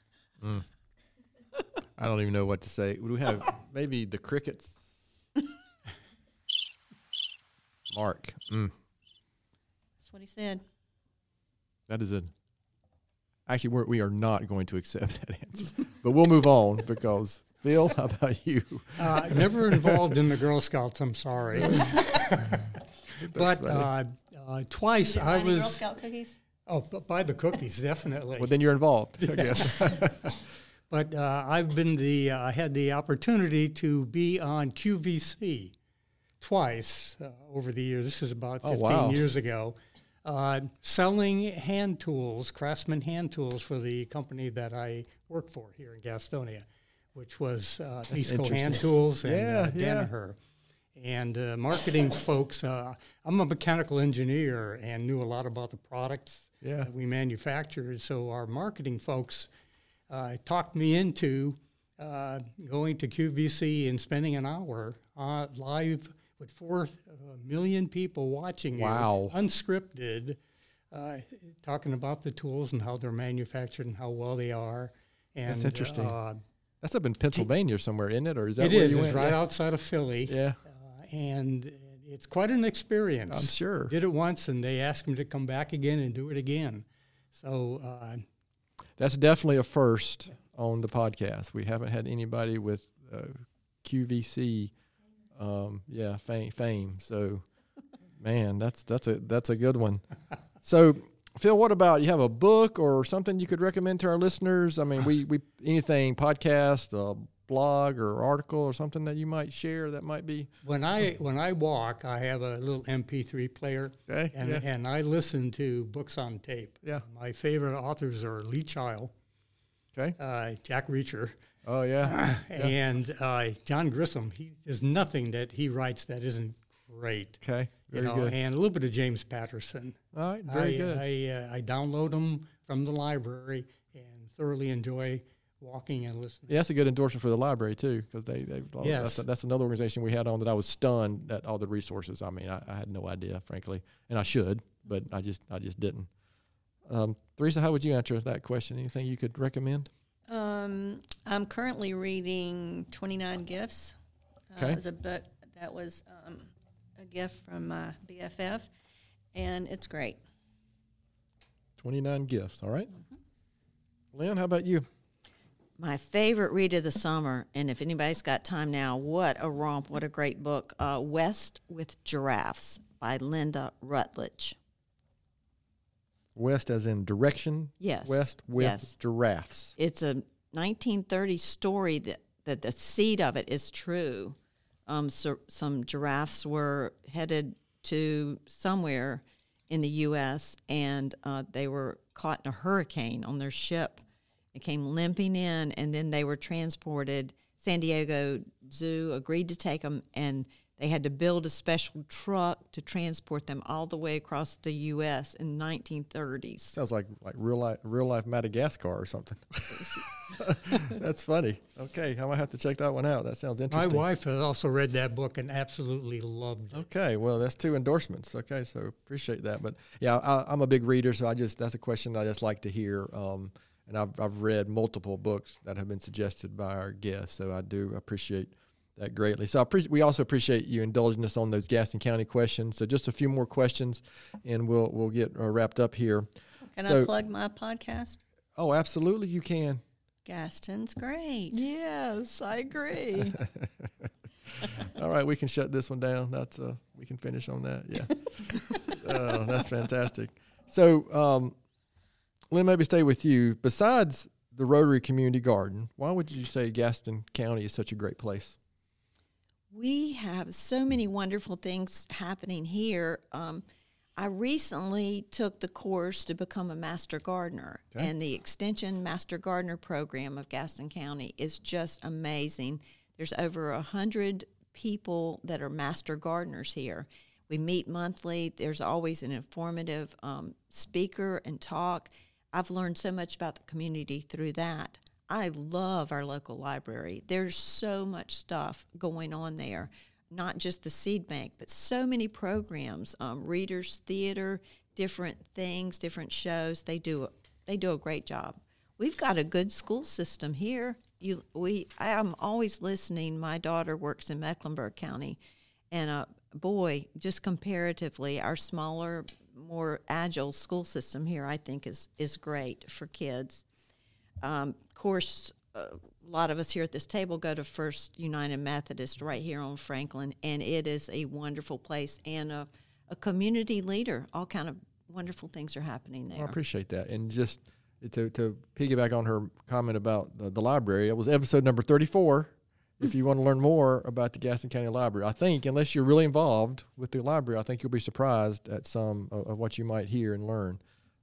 I don't even know what to say. Would we have maybe the crickets? Mark. That's what he said. That is actually, we are not going to accept that answer. But we'll move on because, Phil, how about you? Never involved in the Girl Scouts, I'm sorry. But twice I was... Girl Scout cookies? Oh, buy the cookies, definitely. Well, then you're involved, I guess. But I had the opportunity to be on QVC twice over the years. This is about 15 years ago. Selling hand tools, Craftsman hand tools for the company that I work for here in Gastonia, which was Eastco Hand Tools and Danaher. And marketing folks, I'm a mechanical engineer and knew a lot about the products that we manufactured. So our marketing folks talked me into going to QVC and spending an hour live with 4 million people watching you, unscripted, talking about the tools and how they're manufactured and how well they are. And, that's interesting. That's up in Pennsylvania somewhere, isn't it? Or is that it where is. you It's went? right outside of Philly. Yeah. And it's quite an experience. I'm sure. Did it once, and they asked me to come back again and do it again. So that's definitely a first on the podcast. We haven't had anybody with QVC fame. So, man, that's a good one. So, Phil, what about, you have a book or something you could recommend to our listeners? I mean, we anything, podcast, blog or article or something that you might share that might be. When I walk, I have a little MP3 player, and I listen to books on tape. Yeah. My favorite authors are Lee Child, Jack Reacher. Oh, yeah. And John Grisham. There's nothing that he writes that isn't great. Okay, very good. And a little bit of James Patterson. All right, very good. I download them from the library and thoroughly enjoy walking and listening. Yeah, that's a good endorsement for the library, too, because Yes. that's another organization we had on that I was stunned at all the resources. I mean, I had no idea, frankly, and I should, but I just didn't. Teresa, how would you answer that question? Anything you could recommend? I'm currently reading 29 Gifts. It was a book that was a gift from my BFF, and it's great. 29 gifts. All right. Lynn, how about you? My favorite read of the summer, and if anybody's got time now, what a romp, what a great book, West with Giraffes by Linda Rutledge. West as in direction? Yes. West with Yes. giraffes. It's a 1930s story that the seed of it is true. So some giraffes were headed to somewhere in the U.S., and they were caught in a hurricane on their ship. It came limping in, and then they were transported. San Diego Zoo agreed to take them, and they had to build a special truck to transport them all the way across the U.S. in the 1930s. Sounds like real life Madagascar or something. That's funny. Okay, I'm gonna have to check that one out. That sounds My interesting. wife has also read that book and absolutely loved it. Okay, well, that's 2 endorsements. Okay, so appreciate that. But yeah, I'm a big reader, so that's a question I just like to hear. And I've read multiple books that have been suggested by our guests, so I do appreciate that greatly. So we also appreciate you indulging us on those Gaston County questions. So just a few more questions, and we'll get wrapped up here. Can So- I plug my podcast? Oh, absolutely, you can. Gaston's great. Yes, I agree. All right, we can shut this one down. That's we can finish on that. Yeah, that's fantastic. So, Lynn, maybe stay with you. Besides the Rotary Community Garden, why would you say Gaston County is such a great place? We have so many wonderful things happening here. I recently took the course to become a Master Gardener, Okay. and the Extension Master Gardener program of Gaston County is just amazing. There's over 100 people that are Master Gardeners here. We meet monthly. There's always an informative speaker and talk. I've learned so much about the community through that. I love our local library. There's so much stuff going on there, not just the seed bank, but so many programs, readers, theater, different things, different shows. They do a great job. We've got a good school system here. I'm always listening. My daughter works in Mecklenburg County, and boy, just comparatively, our smaller, more agile school system here, I think, is great for kids. Of course, a lot of us here at this table go to First United Methodist right here on Franklin, and it is a wonderful place and a community leader. All kind of wonderful things are happening there. I appreciate that. And just to piggyback on her comment about the library, it was episode number 34. If you want to learn more about the Gaston County Library, I think, unless you're really involved with the library, I think you'll be surprised at some of what you might hear and learn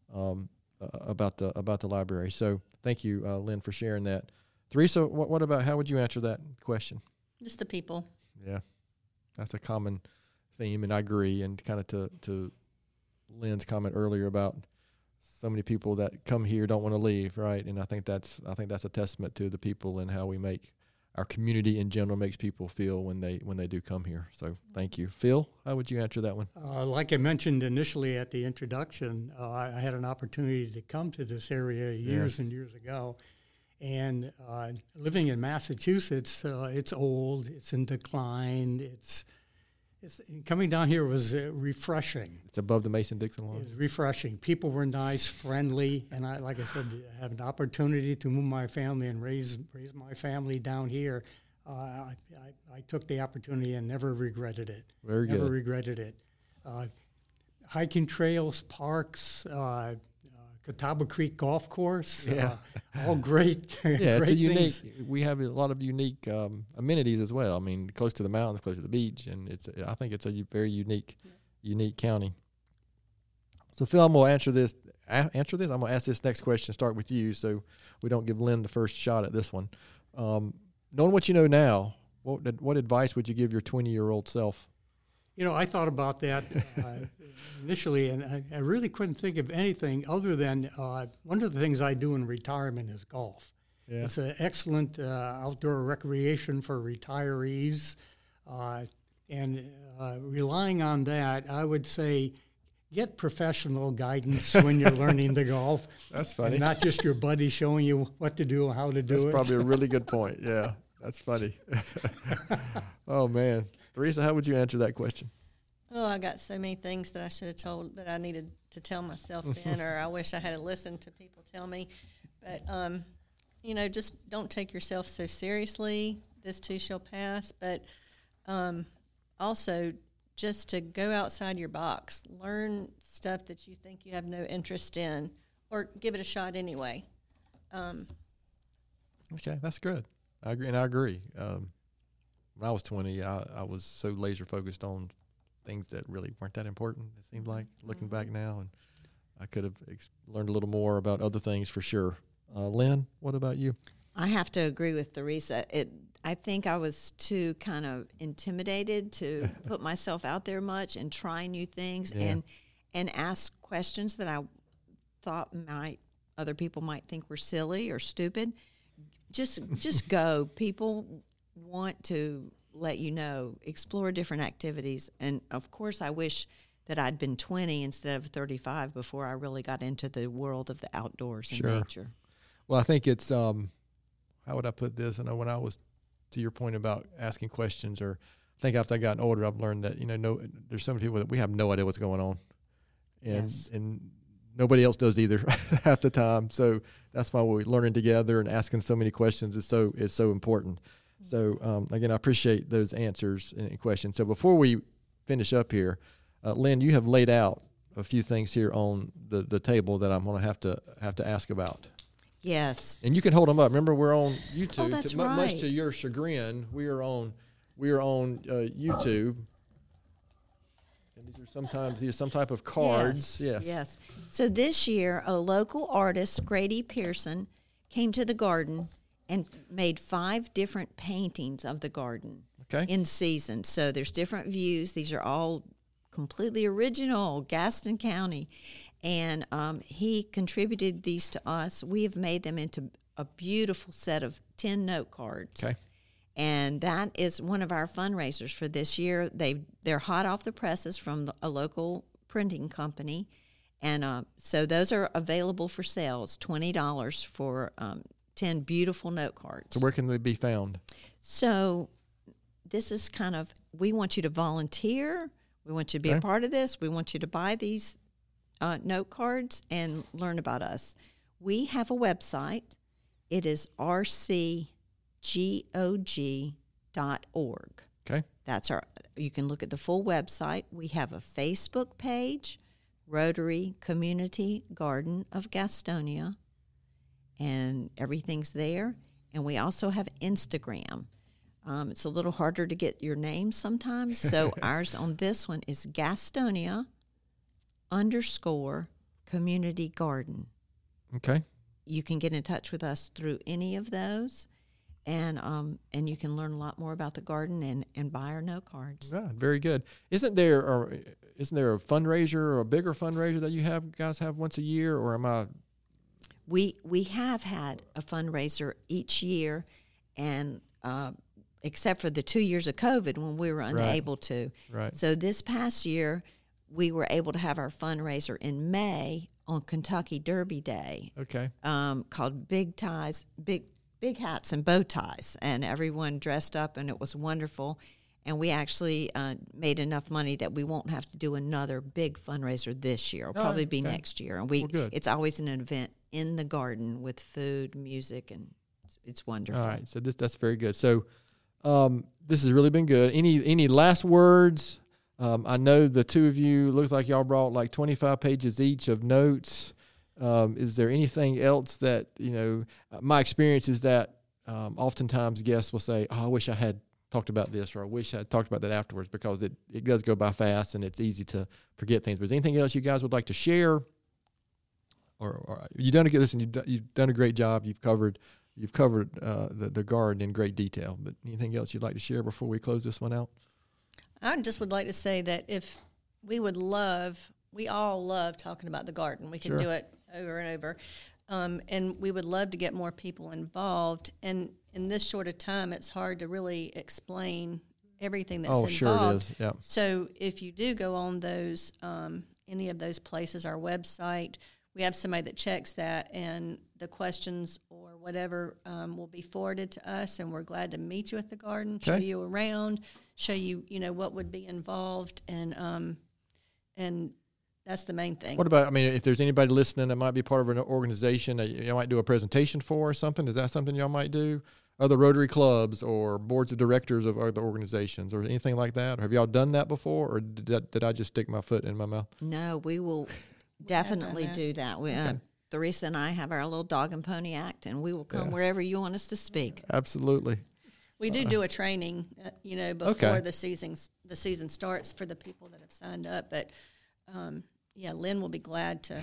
about the library. So thank you, Lynn, for sharing that. Teresa, what about, how would you answer that question? Just the people. Yeah, that's a common theme, and I agree. And kind of to Lynn's comment earlier about so many people that come here don't want to leave, right? And I think that's a testament to the people and how we make our community in general makes people feel when they do come here. So thank you. Phil, how would you answer that one? Like I mentioned initially at the introduction, I had an opportunity to come to this area years and years ago. And living in Massachusetts, it's old, it's in decline, it's coming down here was refreshing. It's above the Mason-Dixon It line. was refreshing. People were nice, friendly, and like I said, I have an opportunity to move my family and raise my family down here. I took the opportunity and never regretted it. Very Never good. regretted it. Hiking trails, parks, Catawba Creek Golf Course, Yeah. all great. Yeah, it's great a unique. things. We have a lot of unique amenities as well. I mean, close to the mountains, close to the beach, and I think it's a very unique county. So, Phil, I'm going to answer this. I'm going to ask this next question. Start with you, so we don't give Lynn the first shot at this one. Knowing what you know now, what advice would you give your 20-year-old self? You know, I thought about that initially, and I really couldn't think of anything other than one of the things I do in retirement is golf. Yeah. It's an excellent outdoor recreation for retirees, and relying on that, I would say get professional guidance when you're learning to golf. That's funny. And not just your buddy showing you what to do, how to do That's it. probably a really good point. Yeah, that's funny. Oh, man. Teresa, how would you answer that question? Oh, I got so many things that I should have told that I needed to tell myself then, or I wish I had listened to people tell me. But, just don't take yourself so seriously. This too shall pass. But also just to go outside your box, learn stuff that you think you have no interest in, or give it a shot anyway. Okay, that's good. I agree. When I was 20, I was so laser focused on things that really weren't that important, it seems like, looking back now. And I could have learned a little more about other things for sure. Lynn, what about you? I have to agree with Theresa. I think I was too kind of intimidated to put myself out there much and try new things and ask questions that I thought other people might think were silly or stupid. Just go. People want to let you know, explore different activities. And, of course, I wish that I'd been 20 instead of 35 before I really got into the world of the outdoors and nature. Well, I think it's, how would I put this? I know when I was, to your point about asking questions, or I think after I gotten older, I've learned that, there's some people that we have no idea what's going on. And nobody else does either half the time. So that's why we're learning together and asking so many questions is so important. So, again, I appreciate those answers and questions. So before we finish up here, Lynn, you have laid out a few things here on the table that I'm going to have to ask about. Yes. And you can hold them up. Remember, we're on YouTube. Oh, that's right. Much to your chagrin, we are on YouTube. And these are sometimes some type of cards. Yes. So this year, a local artist, Grady Pearson, came to the garden and made 5 different paintings of the garden in season. So there's different views. These are all completely original, Gaston County. And he contributed these to us. We have made them into a beautiful set of 10 note cards. Okay. And that is one of our fundraisers for this year. They're hot off the presses from a local printing company. And so those are available for sale. It's $20 for 10 beautiful note cards. So where can they be found? So this is we want you to volunteer. We want you to be a part of this. We want you to buy these note cards and learn about us. We have a website. It is rcgog.org. Okay. You can look at the full website. We have a Facebook page, Rotary Community Garden of Gastonia, and everything's there. And we also have Instagram. It's a little harder to get your name sometimes, so ours on this one is Gastonia_Community Garden. Okay. You can get in touch with us through any of those, and you can learn a lot more about the garden and buy our note cards. Yeah, very good. Isn't there a fundraiser or a bigger fundraiser that you guys have once a year, or am I? We have had a fundraiser each year, and except for the 2 years of COVID when we were unable to. Right. So this past year, we were able to have our fundraiser in May on Kentucky Derby Day. Okay. Called Big Hats and Bow Ties, and everyone dressed up, and it was wonderful. And we actually made enough money that we won't have to do another big fundraiser this year. It'll probably be next year. And it's always an event in the garden with food, music, and it's wonderful. All right, so that's very good. So this has really been good. Any last words? I know the two of you look like y'all brought like 25 pages each of notes. Is there anything else that, my experience is that oftentimes guests will say, I wish I had talked about this, or I wish I had talked about that afterwards, because it does go by fast and it's easy to forget things. But is there anything else you guys would like to share? Or you've done you've done a great job. You've covered the garden in great detail. But anything else you'd like to share before we close this one out? I just would like to say that we all love talking about the garden. We can do it over and over. And we would love to get more people involved. And in this short of time, it's hard to really explain everything that's involved. Sure it is. Yeah. So if you do go on those, any of those places, our website, we have somebody that checks that, and the questions or whatever will be forwarded to us, and we're glad to meet you at the garden, show Okay. you around, show you, what would be involved, and that's the main thing. What about, I mean, if there's anybody listening that might be part of an organization that y'all might do a presentation for or something, is that something y'all might do? Other Rotary clubs or boards of directors of other organizations or anything like that? Or have y'all done that before, or did I just stick my foot in my mouth? No, we will done definitely that. do that. We, Theresa and I have our little dog and pony act, and we will come wherever you want us to speak. Absolutely. We do a training, before Okay. the season starts for the people that have signed up. But Lynn will be glad to,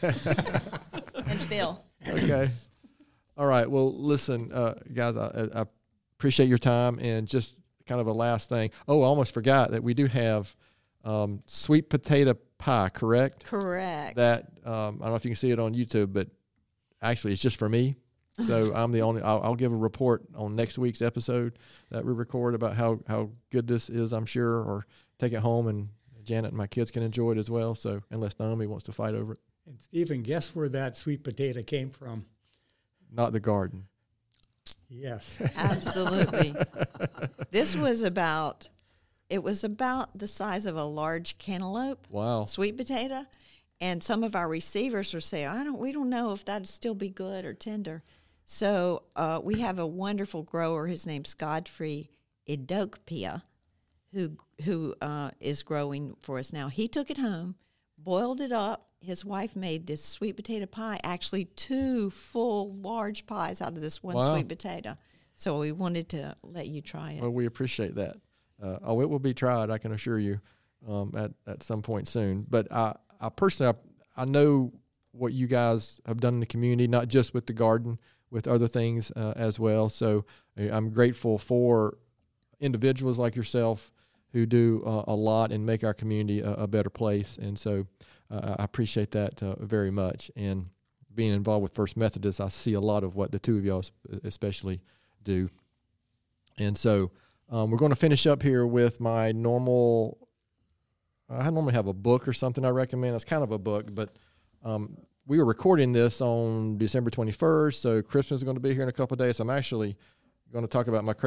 and Phil. Okay. All right. Well, listen, guys, I appreciate your time, and just kind of a last thing. Oh, I almost forgot that we do have sweet potato pie, correct? Correct. That I don't know if you can see it on YouTube, but actually it's just for me. So I'm the only. I'll give a report on next week's episode that we record about how good this is, I'm sure, or take it home and Janet and my kids can enjoy it as well. So unless Naomi wants to fight over it, And Stephen, guess where that sweet potato came from? not the garden. Yes. Absolutely. This was about the size of a large cantaloupe. Wow. Sweet potato. And some of our receivers were saying, we don't know if that'd still be good or tender. So we have a wonderful grower. His name's Godfrey Idokpia, who is growing for us now. He took it home, boiled it up. His wife made this sweet potato pie, actually 2 full large pies out of this one Wow. sweet potato. So we wanted to let you try it. Well, we appreciate that. It will be tried, I can assure you, at some point soon. But I personally, I know what you guys have done in the community, not just with the garden, with other things as well. So I'm grateful for individuals like yourself who do a lot and make our community a better place. And so I appreciate that very much. And being involved with First Methodist, I see a lot of what the two of y'all especially do. And so we're going to finish up here with my normal. I normally have a book or something I recommend. It's kind of a book, but we were recording this on December 21st, so Christmas is going to be here in a couple of days. So I'm actually going to talk about my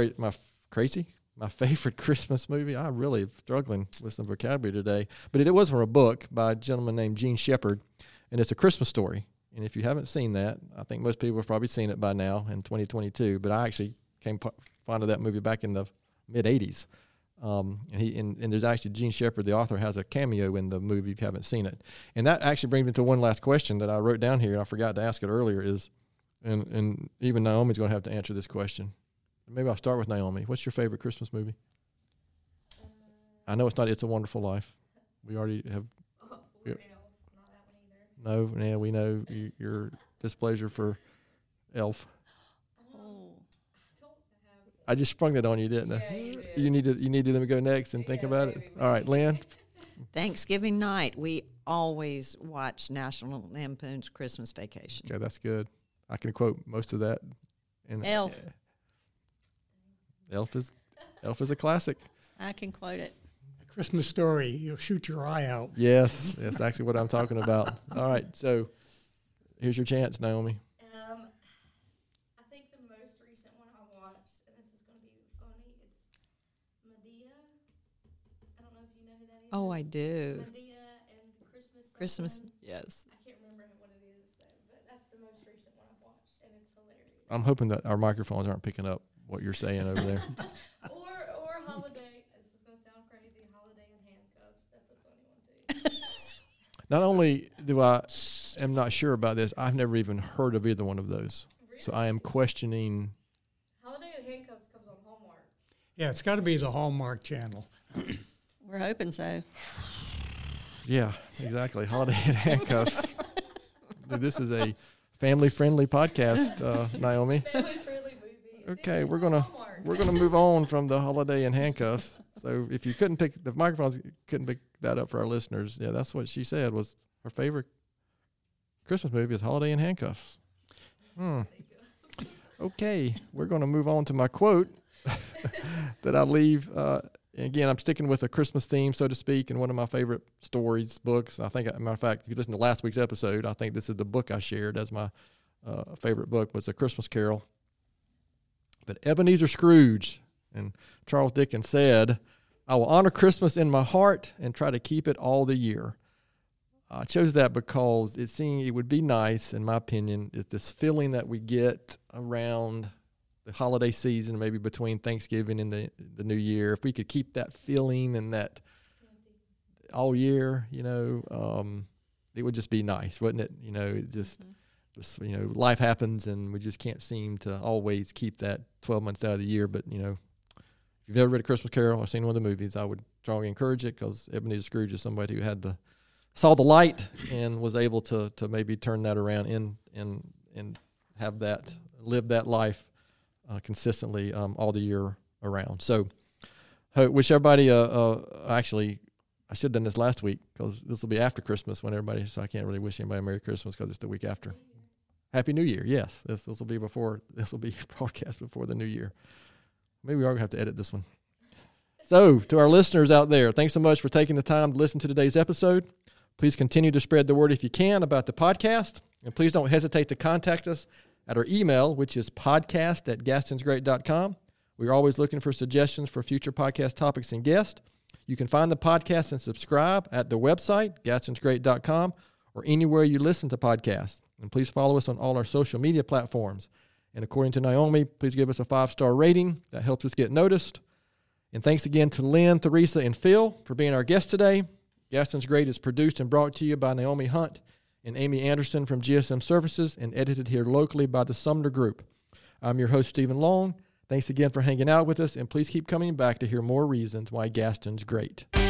favorite Christmas movie. I'm really struggling with some vocabulary today, but it was from a book by a gentleman named Gene Shepard, and it's A Christmas Story. And if you haven't seen that, I think most people have probably seen it by now in 2022, but I actually came fond of that movie back in the mid-'80s. And there's actually Gene Shepard, the author, has a cameo in the movie if you haven't seen it. And that actually brings me to one last question that I wrote down here, and I forgot to ask it earlier, is, and even Naomi's going to have to answer this question. Maybe I'll start with Naomi. What's your favorite Christmas movie? I know it's not It's a Wonderful Life. We already have. No, we know your displeasure for Elf. I just sprung that on you, didn't I? You need to let me go next and think about it. All right, Lynn. Thanksgiving night, we always watch National Lampoon's Christmas Vacation. Okay, that's good. I can quote most of that. And Elf. Elf is a classic. I can quote it. A Christmas Story, you'll shoot your eye out. Yes, that's actually what I'm talking about. All right, so here's your chance, Naomi. I think the most recent one I watched, and this is going to be funny, it's Medea. I don't know if you know who that is. Oh, I do. Medea and Christmas, something. yes. I can't remember what it is, though, but that's the most recent one I've watched, and it's hilarious. I'm hoping that our microphones aren't picking up what you're saying over there. Or Holiday. This is going to sound crazy. Holiday in Handcuffs. That's a funny one, too. Not only am not sure about this, I've never even heard of either one of those. So I am questioning. Holiday in Handcuffs comes on Hallmark. Yeah, it's got to be the Hallmark Channel. We're hoping so. Yeah, exactly. Holiday in Handcuffs. This is a family-friendly podcast, Naomi. Family-friendly movie. Okay, we're gonna move on from the Holiday in Handcuffs. So if you couldn't pick the microphones, couldn't pick that up for our listeners. Yeah, that's what she said was her favorite Christmas movie is Holiday in Handcuffs. Okay, we're gonna move on to my quote that I leave. Again, I'm sticking with a Christmas theme, so to speak, and one of my favorite stories, books. I think, as a matter of fact, if you listen to last week's episode, I think this is the book I shared as my favorite book was A Christmas Carol. But Ebenezer Scrooge, and Charles Dickens said, "I will honor Christmas in my heart and try to keep it all the year." I chose that because it would be nice, in my opinion, if this feeling that we get around the holiday season, maybe between Thanksgiving and the New Year, if we could keep that feeling and that all year, it would just be nice, wouldn't it? Life happens and we just can't seem to always keep that 12 months out of the year. But, if you've ever read A Christmas Carol or seen one of the movies, I would strongly encourage it, because Ebenezer Scrooge is somebody who saw the light and was able to maybe turn that around and live that life consistently all the year around. So I wish everybody, actually, I should have done this last week, because this will be after Christmas so I can't really wish anybody a Merry Christmas because it's the week after. Happy New Year, yes. This will be broadcast before the New Year. Maybe we are going to have to edit this one. So to our listeners out there, thanks so much for taking the time to listen to today's episode. Please continue to spread the word if you can about the podcast. And please don't hesitate to contact us at our email, which is podcast@gastonsgreat.com. We're always looking for suggestions for future podcast topics and guests. You can find the podcast and subscribe at the website, gastonsgreat.com, or anywhere you listen to podcasts. And please follow us on all our social media platforms. And according to Naomi, please give us a 5-star rating. That helps us get noticed. And thanks again to Lynn, Teresa, and Phil for being our guests today. Gaston's Great is produced and brought to you by Naomi Hunt and Amy Anderson from GSM Services, and edited here locally by the Sumner Group. I'm your host, Stephen Long. Thanks again for hanging out with us, and please keep coming back to hear more reasons why Gaston's great.